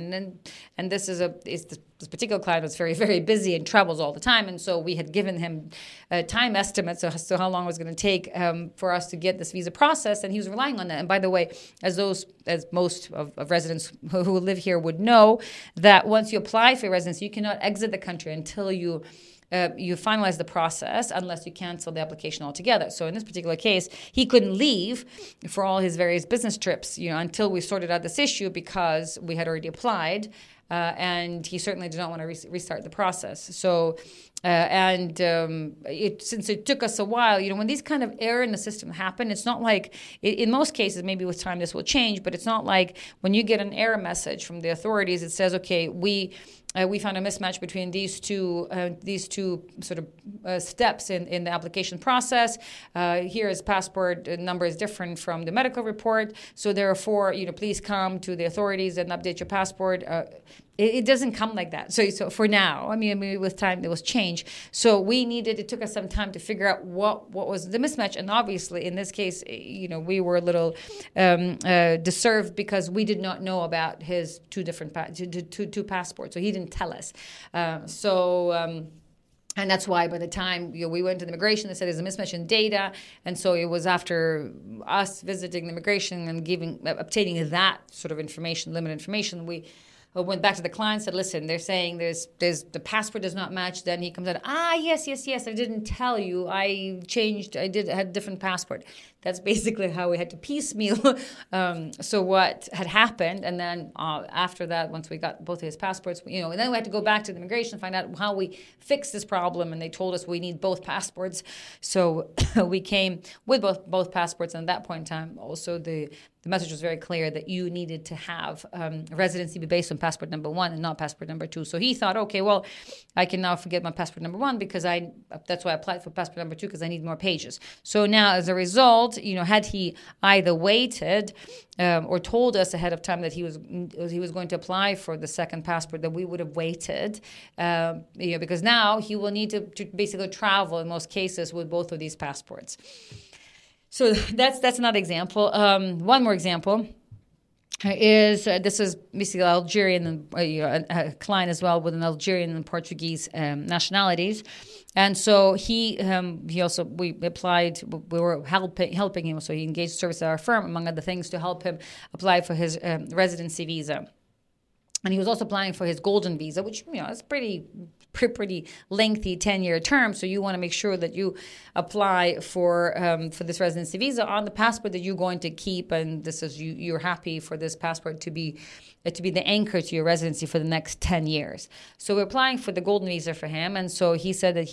this particular client was very, very busy and travels all the time. And so we had given him time estimates as to how long it was going to take for us to get this visa process. And he was relying on that. And by the way, as most of residents who live here would know, that once you apply for residency, you cannot exit the country until you finalize the process unless you cancel the application altogether. So in this particular case, he couldn't leave for all his various business trips, until we sorted out this issue because we had already applied. And he certainly did not want to restart the process. So, since it took us a while, when these kind of error in the system happen, it's not like, in most cases, maybe with time this will change, but it's not like when you get an error message from the authorities, it says, okay, we found a mismatch between these two sort of steps in the application process. Here his passport number is different from the medical report, so therefore, please come to the authorities and update your passport. It doesn't come like that. So for now, I mean, with time there was change. So it took us some time to figure out what was the mismatch. And obviously, in this case, we were a little deserved because we did not know about his two passports. So he didn't tell us. And that's why by the time we went to the immigration, they said there's a mismatch in data. And so it was after us visiting the immigration and obtaining that sort of information, limited information, we went back to the client, said, listen, they're saying there's the passport does not match. Then he comes out, yes, I didn't tell you. I had a different passport. That's basically how we had to piecemeal. So what had happened, and then after that, once we got both of his passports, and then we had to go back to the immigration and find out how we fixed this problem. And they told us we need both passports. So we came with both passports. And at that point in time, also the message was very clear that you needed to have residency be based on passport number one and not passport number two. So he thought, okay, well, I can now forget my passport number one because that's why I applied for passport number two because I need more pages. So now, as a result, had he either waited or told us ahead of time that he was going to apply for the second passport, that we would have waited, because now he will need to basically travel in most cases with both of these passports. So that's another example. One more example is this is basically Algerian, a client as well with an Algerian and Portuguese nationalities, and so we applied. We were helping him, so he engaged service at our firm, among other things, to help him apply for his residency visa. And he was also applying for his golden visa, which is pretty pretty lengthy 10-year term. So you want to make sure that you apply for this residency visa on the passport that you're going to keep, and this is you're happy for this passport to be the anchor to your residency for the next 10 years. So we're applying for the golden visa for him, and so he said that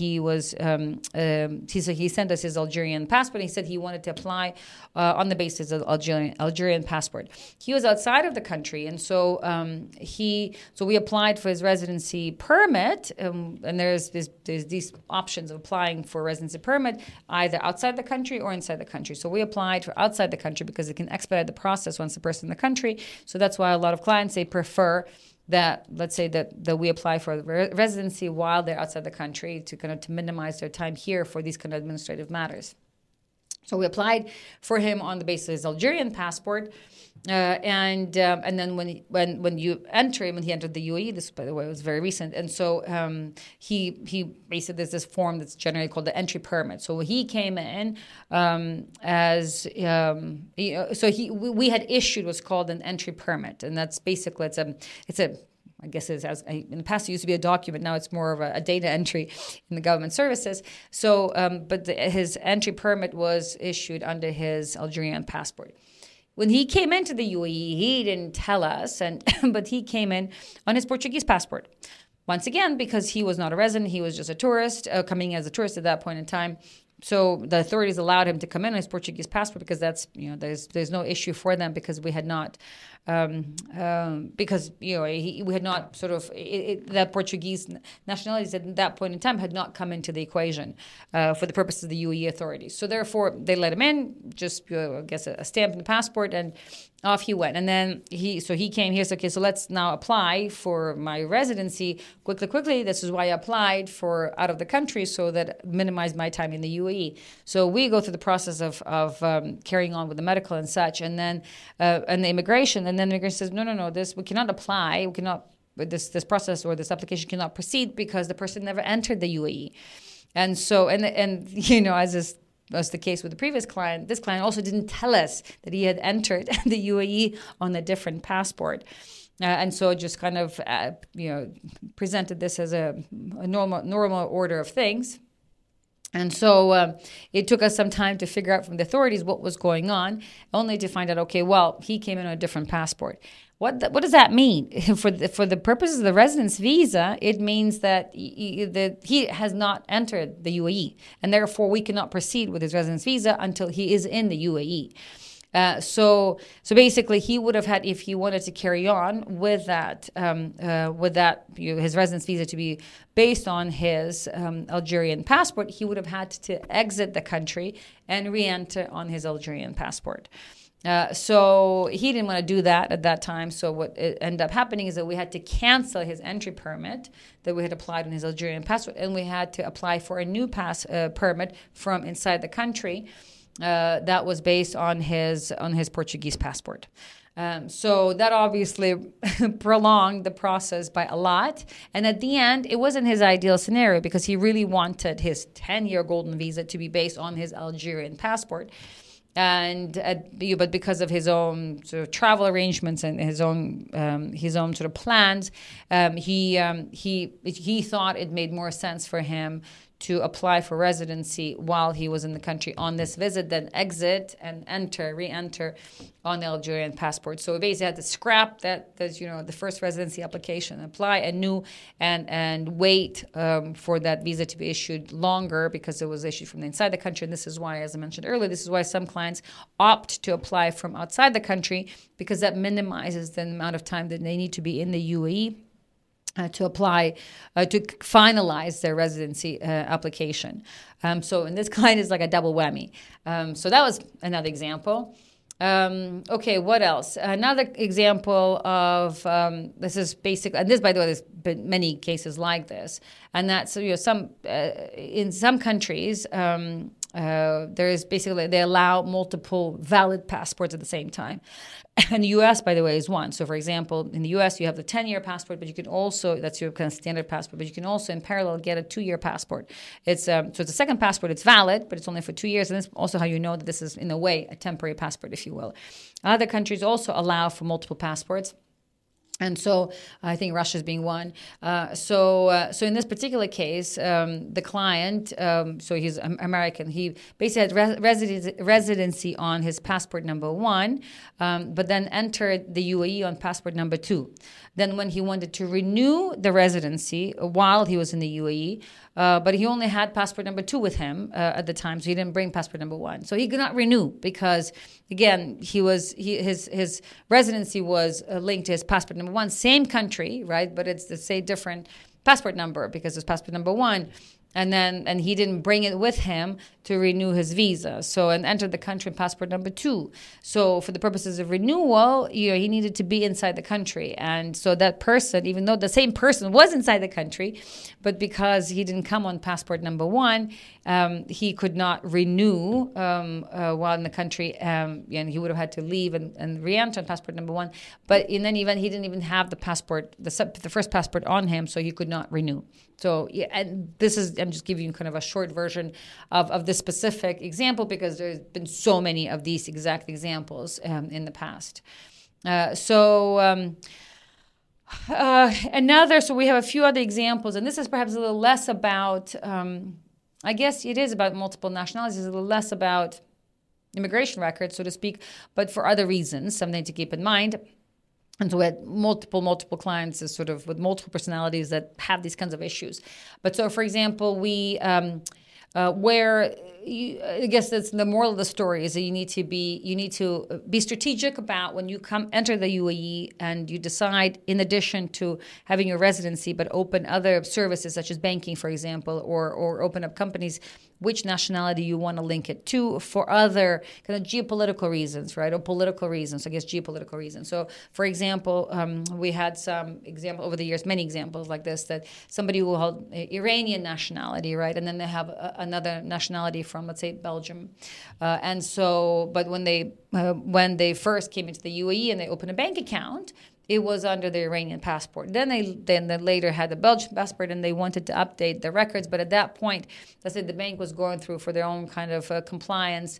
he sent us his Algerian passport. He said he wanted to apply on the basis of Algerian passport. He was outside of the country, and so we applied for his residency permit, and there's these options of applying for a residency permit either outside the country or inside the country. So we applied for outside the country because it can expedite the process once the person's in the country. So that's why a lot of clients, they prefer that, let's say that we apply for residency while they're outside the country to minimize their time here for these kind of administrative matters. So we applied for him on the basis of his Algerian passport, and then when he entered the UAE, this, by the way, was very recent, and so he basically, there's this form that's generally called the entry permit. So he came in we had issued what's called an entry permit, and that's basically it's a I guess in the past it used to be a document. Now it's more of a data entry in the government services. So, his entry permit was issued under his Algerian passport. When he came into the UAE, he didn't tell us, but he came in on his Portuguese passport. Once again, because he was not a resident, he was just a tourist, coming as a tourist at that point in time. So the authorities allowed him to come in on his Portuguese passport because that's, there's no issue for them because we had not, we had not sort of, that Portuguese nationalities at that point in time had not come into the equation for the purposes of the UAE authorities. So therefore, they let him in, just, I guess, a stamp in the passport, and off he went. And then he came here, said, okay, so let's now apply for my residency quickly. This is why I applied for out of the country, so that minimized my time in the UAE. So we go through the process of carrying on with the medical and such, and then and the immigration, and then the immigration says, no, we cannot apply, this process or this application cannot proceed because the person never entered the UAE. And so, and as the case with the previous client, this client also didn't tell us that he had entered the UAE on a different passport. And so just kind of, presented this as a normal order of things. And so it took us some time to figure out from the authorities what was going on, only to find out, okay, well, he came in on a different passport. What does that mean? For the purposes of the residence visa, it means that he has not entered the UAE, and therefore we cannot proceed with his residence visa until he is in the UAE. So basically, he would have had, if he wanted to carry on with that, his residence visa to be based on his Algerian passport, he would have had to exit the country and re-enter on his Algerian passport. So he didn't want to do that at that time. So what ended up happening is that we had to cancel his entry permit that we had applied on his Algerian passport, and we had to apply for a new permit from inside the country that was based on his Portuguese passport. So that obviously prolonged the process by a lot. And at the end, it wasn't his ideal scenario because he really wanted his 10-year golden visa to be based on his Algerian passport. But because of his own sort of travel arrangements and his own sort of plans, he thought it made more sense for him to apply for residency while he was in the country on this visit, then exit and re-enter on the Algerian passport. So we basically had to scrap the first residency application, apply anew, and wait for that visa to be issued longer because it was issued from inside the country. And this is why, as I mentioned earlier, this is why some clients opt to apply from outside the country, because that minimizes the amount of time that they need to be in the UAE to apply, to finalize their residency application. So in this client is like a double whammy. So that was another example. Okay, what else? Another example of this is basically, and this, by the way, there's been many cases like this, and that's in some countries there is basically they allow multiple valid passports at the same time. And the U.S., by the way, is one. So, for example, in the U.S., you have the 10-year passport, but you can also, that's your kind of standard passport, but you can also, in parallel, get a 2-year passport. So it's a second passport. It's valid, but it's only for 2 years. And that's also how you know that this is, in a way, a temporary passport, if you will. Other countries also allow for multiple passports. And so I think Russia's being one. So in this particular case, the client, so he's American, he basically had residency on his passport number one, but then entered the UAE on passport number two. Then when he wanted to renew the residency while he was in the UAE, but he only had passport number two with him at the time, so he didn't bring passport number one. So he could not renew because, again, his residency was linked to his passport number one, same country, right? But it's the same different passport number because it's passport number one. And he didn't bring it with him to renew his visa. So, and entered the country in passport number two. So for the purposes of renewal, he needed to be inside the country. And so that person, even though the same person was inside the country, but because he didn't come on passport number one, he could not renew while in the country, and he would have had to leave and re-enter on passport number one. But in any event, he didn't even have the passport, the first passport on him, so he could not renew. So, and this is, I'm just giving you kind of a short version of this specific example because there's been so many of these exact examples in the past. So we have a few other examples, and this is perhaps a little less about, I guess it is about multiple nationalities, it's a little less about immigration records, so to speak, but for other reasons, something to keep in mind. And so we had multiple clients sort of with multiple personalities that have these kinds of issues. But so, for example, I guess that's the moral of the story is that you need to be strategic about when you enter the UAE and you decide, in addition to having your residency, but open other services such as banking, for example, or open up companies, which nationality you want to link it to for other kind of geopolitical reasons, right? Or political reasons, I guess geopolitical reasons. So, for example, we had some example over the years, many examples like this, that somebody will hold Iranian nationality, right? And then they have another nationality from, let's say, Belgium. And so, but when they first came into the UAE and they opened a bank account, it was under the Iranian passport. Then they later had the Belgian passport, and they wanted to update the records. But at that point, let's say the bank was going through for their own kind of compliance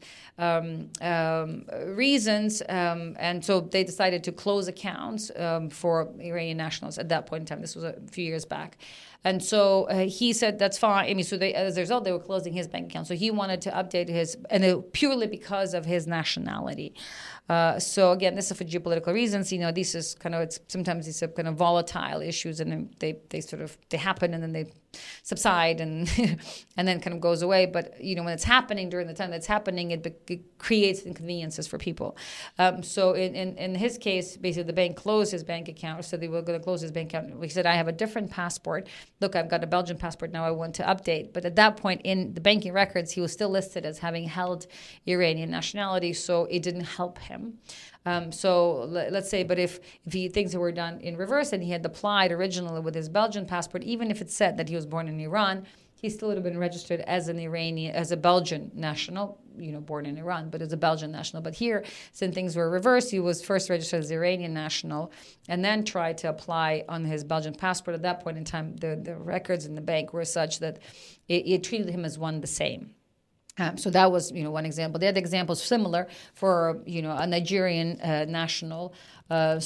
reasons, and so they decided to close accounts for Iranian nationals at that point in time. This was a few years back. And so he said, that's fine. I mean, so as a result, they were closing his bank account. So he wanted to update his, and purely because of his nationality. So again, this is for geopolitical reasons. This is kind of, sometimes these are kind of volatile issues, and then they happen and then they subside and and then kind of goes away. But when it's happening during the time that's happening, it creates inconveniences for people. So in his case, basically the bank closed his bank account, so they were going to close his bank account. He said, I have a different passport. Look, I've got a Belgian passport now. I want to update. But at that point in the banking records, he was still listed as having held Iranian nationality, so it didn't help him. So let's say, but if things were done in reverse and he had applied originally with his Belgian passport, even if it said that he was born in Iran, he still would have been registered as a Belgian national, born in Iran, but as a Belgian national. But here, since things were reversed, he was first registered as Iranian national and then tried to apply on his Belgian passport. At that point in time, the records in the bank were such that it treated him as one the same. So that was, one example. The other example is similar for, a Nigerian national. Then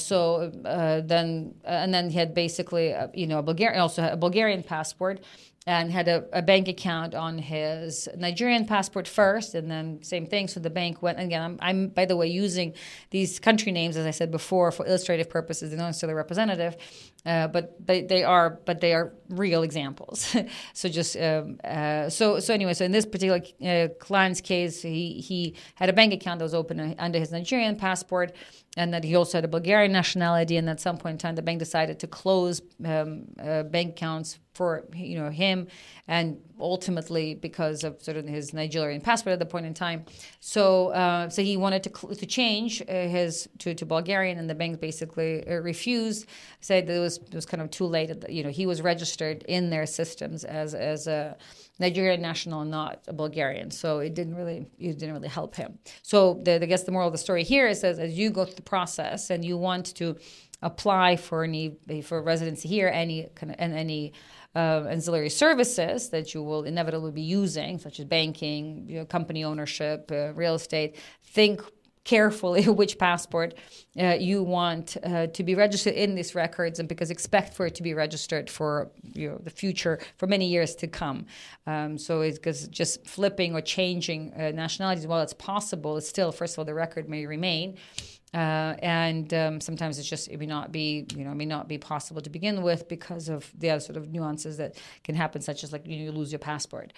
he had basically, also had a Bulgarian passport, and had a bank account on his Nigerian passport first, and then same thing. So the bank went, again, I'm by the way using these country names, as I said before, for illustrative purposes. They're not necessarily representative, but they are real examples. So just so anyway, so in this particular client's case, he had a bank account that was open under his Nigerian passport, and that he also had a Bulgarian nationality. And at some point in time, the bank decided to close bank accounts for him, and ultimately because of sort of his Nigerian passport at the point in time. So he wanted to change his to Bulgarian, and the bank basically refused, said that it was kind of too late. He was registered in their systems as a Nigerian national, not a Bulgarian. So it didn't really help him. So I guess the moral of the story here is that as you go through the process and you want to apply for residency here, any ancillary services that you will inevitably be using, such as banking, company ownership, real estate, think carefully which passport you want to be registered in these records, and because expect for it to be registered for the future, for many years to come. So it's because just flipping or changing nationalities, while it's possible, it's still, first of all, the record may remain. And sometimes it may not be possible to begin with because of the other sort of nuances that can happen, such as you lose your passport.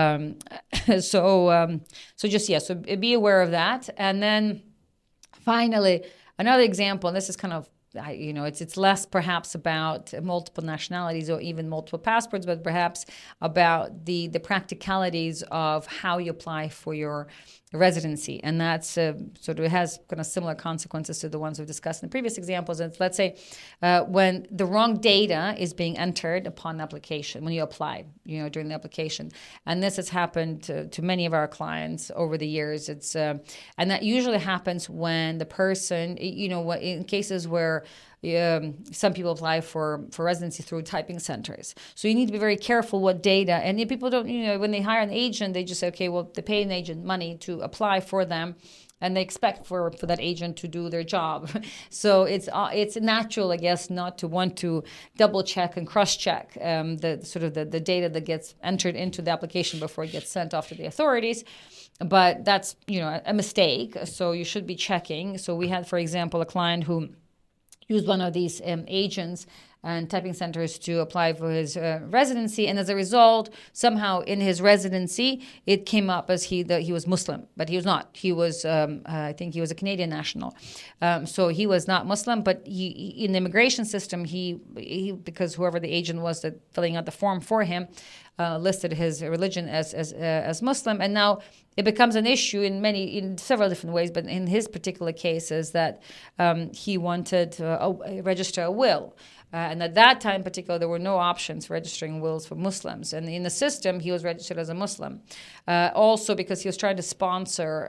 So be aware of that. And then finally, another example, and this is kind of, it's less perhaps about multiple nationalities or even multiple passports, but perhaps about the practicalities of how you apply for your residency. And that's sort of, it has kind of similar consequences to the ones we've discussed in the previous examples. And let's say when the wrong data is being entered upon application, when you apply, during the application. And this has happened to many of our clients over the years. It's and that usually happens when the person, in cases where some people apply for residency through typing centers. So you need to be very careful what data, and people don't, when they hire an agent, they just say, okay, well, they pay an agent money to apply for them, and they expect for that agent to do their job. So it's natural, I guess, not to want to double check and cross check the data that gets entered into the application before it gets sent off to the authorities. But that's a mistake. So you should be checking. So we had, for example, a client who used one of these agents and typing centers to apply for his residency, and as a result, somehow in his residency, it came up as he was Muslim, but he was not. He was, I think, he was a Canadian national, so he was not Muslim. But he in the immigration system, he because whoever the agent was that filling out the form for him listed his religion as Muslim, and now it becomes an issue in several different ways. But in his particular case, is that he wanted to register a will. And at that time in particular, there were no options for registering wills for Muslims. And in the system, he was registered as a Muslim. Also because he was trying to sponsor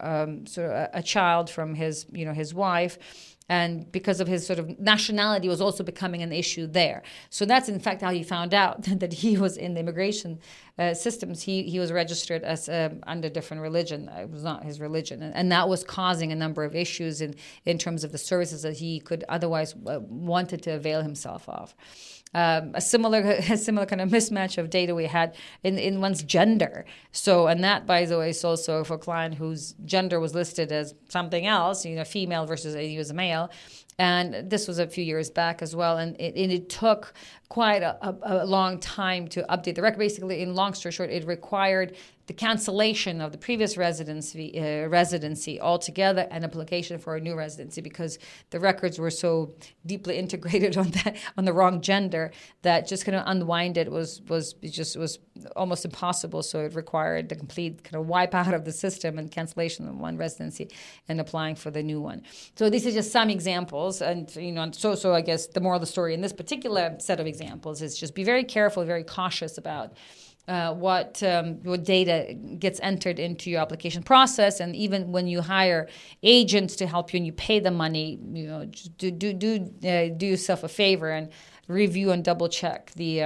a child from his wife. And because of his sort of nationality was also becoming an issue there. So that's in fact how he found out that he was in the immigration systems. He was registered as under different religion. It was not his religion. And that was causing a number of issues in terms of the services that he could otherwise wanted to avail himself of. A similar kind of mismatch of data we had in one's gender. So, and that, by the way, is also for a client whose gender was listed as something else, female versus he was a male. And this was a few years back as well. And it took quite a long time to update the record. Basically, in long story short, it required the cancellation of the previous residency altogether and application for a new residency, because the records were so deeply integrated on the wrong gender that just kind of unwind it was almost impossible. So it required the complete kind of wipe out of the system and cancellation of one residency and applying for the new one. So these are just some examples, and so I guess the moral of the story in this particular set of examples is just be very careful, very cautious about what data gets entered into your application process. And even when you hire agents to help you and you pay them money, just do yourself a favor and review and double check the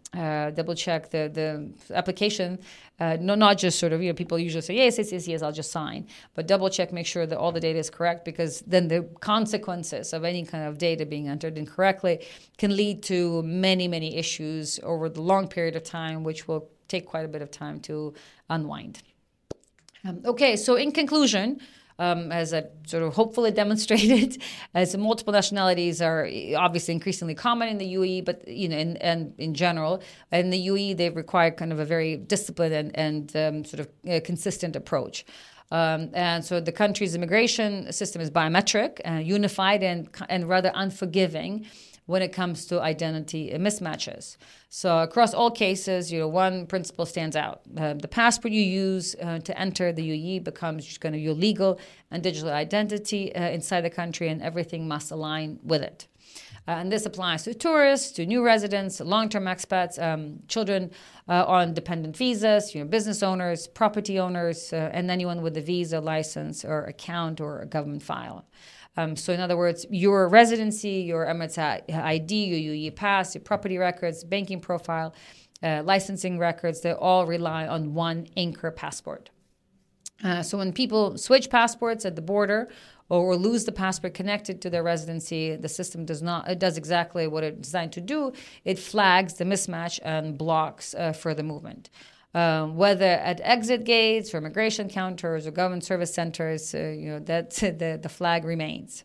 application. Not just sort of, people usually say, yes, I'll just sign. But double check, make sure that all the data is correct, because then the consequences of any kind of data being entered incorrectly can lead to many, many issues over the long period of time, which will take quite a bit of time to unwind. Okay, so in conclusion, as I sort of hopefully demonstrated, as multiple nationalities are obviously increasingly common in the UAE, but and in general, in the UAE they require kind of a very disciplined and sort of consistent approach. And so the country's immigration system is biometric, unified, and rather unforgiving when it comes to identity mismatches. So across all cases, one principle stands out. The passport you use to enter the UAE becomes kind of your legal and digital identity inside the country, and everything must align with it. And this applies to tourists, to new residents, long-term expats, children on dependent visas, business owners, property owners, and anyone with a visa, license, or account or a government file. So in other words, your residency, your Emirates ID, your UAE pass, your property records, banking profile, licensing records, they all rely on one anchor passport. So when people switch passports at the border or lose the passport connected to their residency, the system does exactly what it's designed to do. It flags the mismatch and blocks further movement. Whether at exit gates or immigration counters or government service centers, that the flag remains.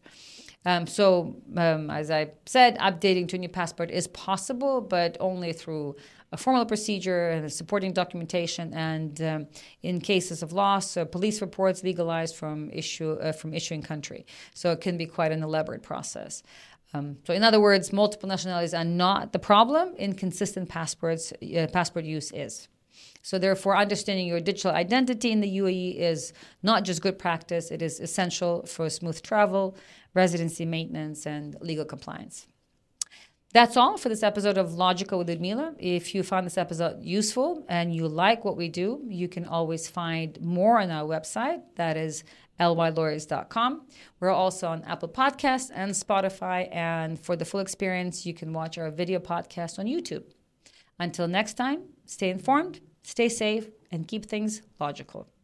As I said, updating to a new passport is possible, but only through a formal procedure and supporting documentation, and in cases of loss, police reports legalized from issuing country. So it can be quite an elaborate process. So in other words, multiple nationalities are not the problem. Inconsistent passport use is. So therefore, understanding your digital identity in the UAE is not just good practice, it is essential for smooth travel, residency maintenance, and legal compliance. That's all for this episode of Logical with Ludmila. If you found this episode useful and you like what we do, you can always find more on our website. That is lylawyers.com. We're also on Apple Podcasts and Spotify. And for the full experience, you can watch our video podcast on YouTube. Until next time, stay informed, stay safe, and keep things logical.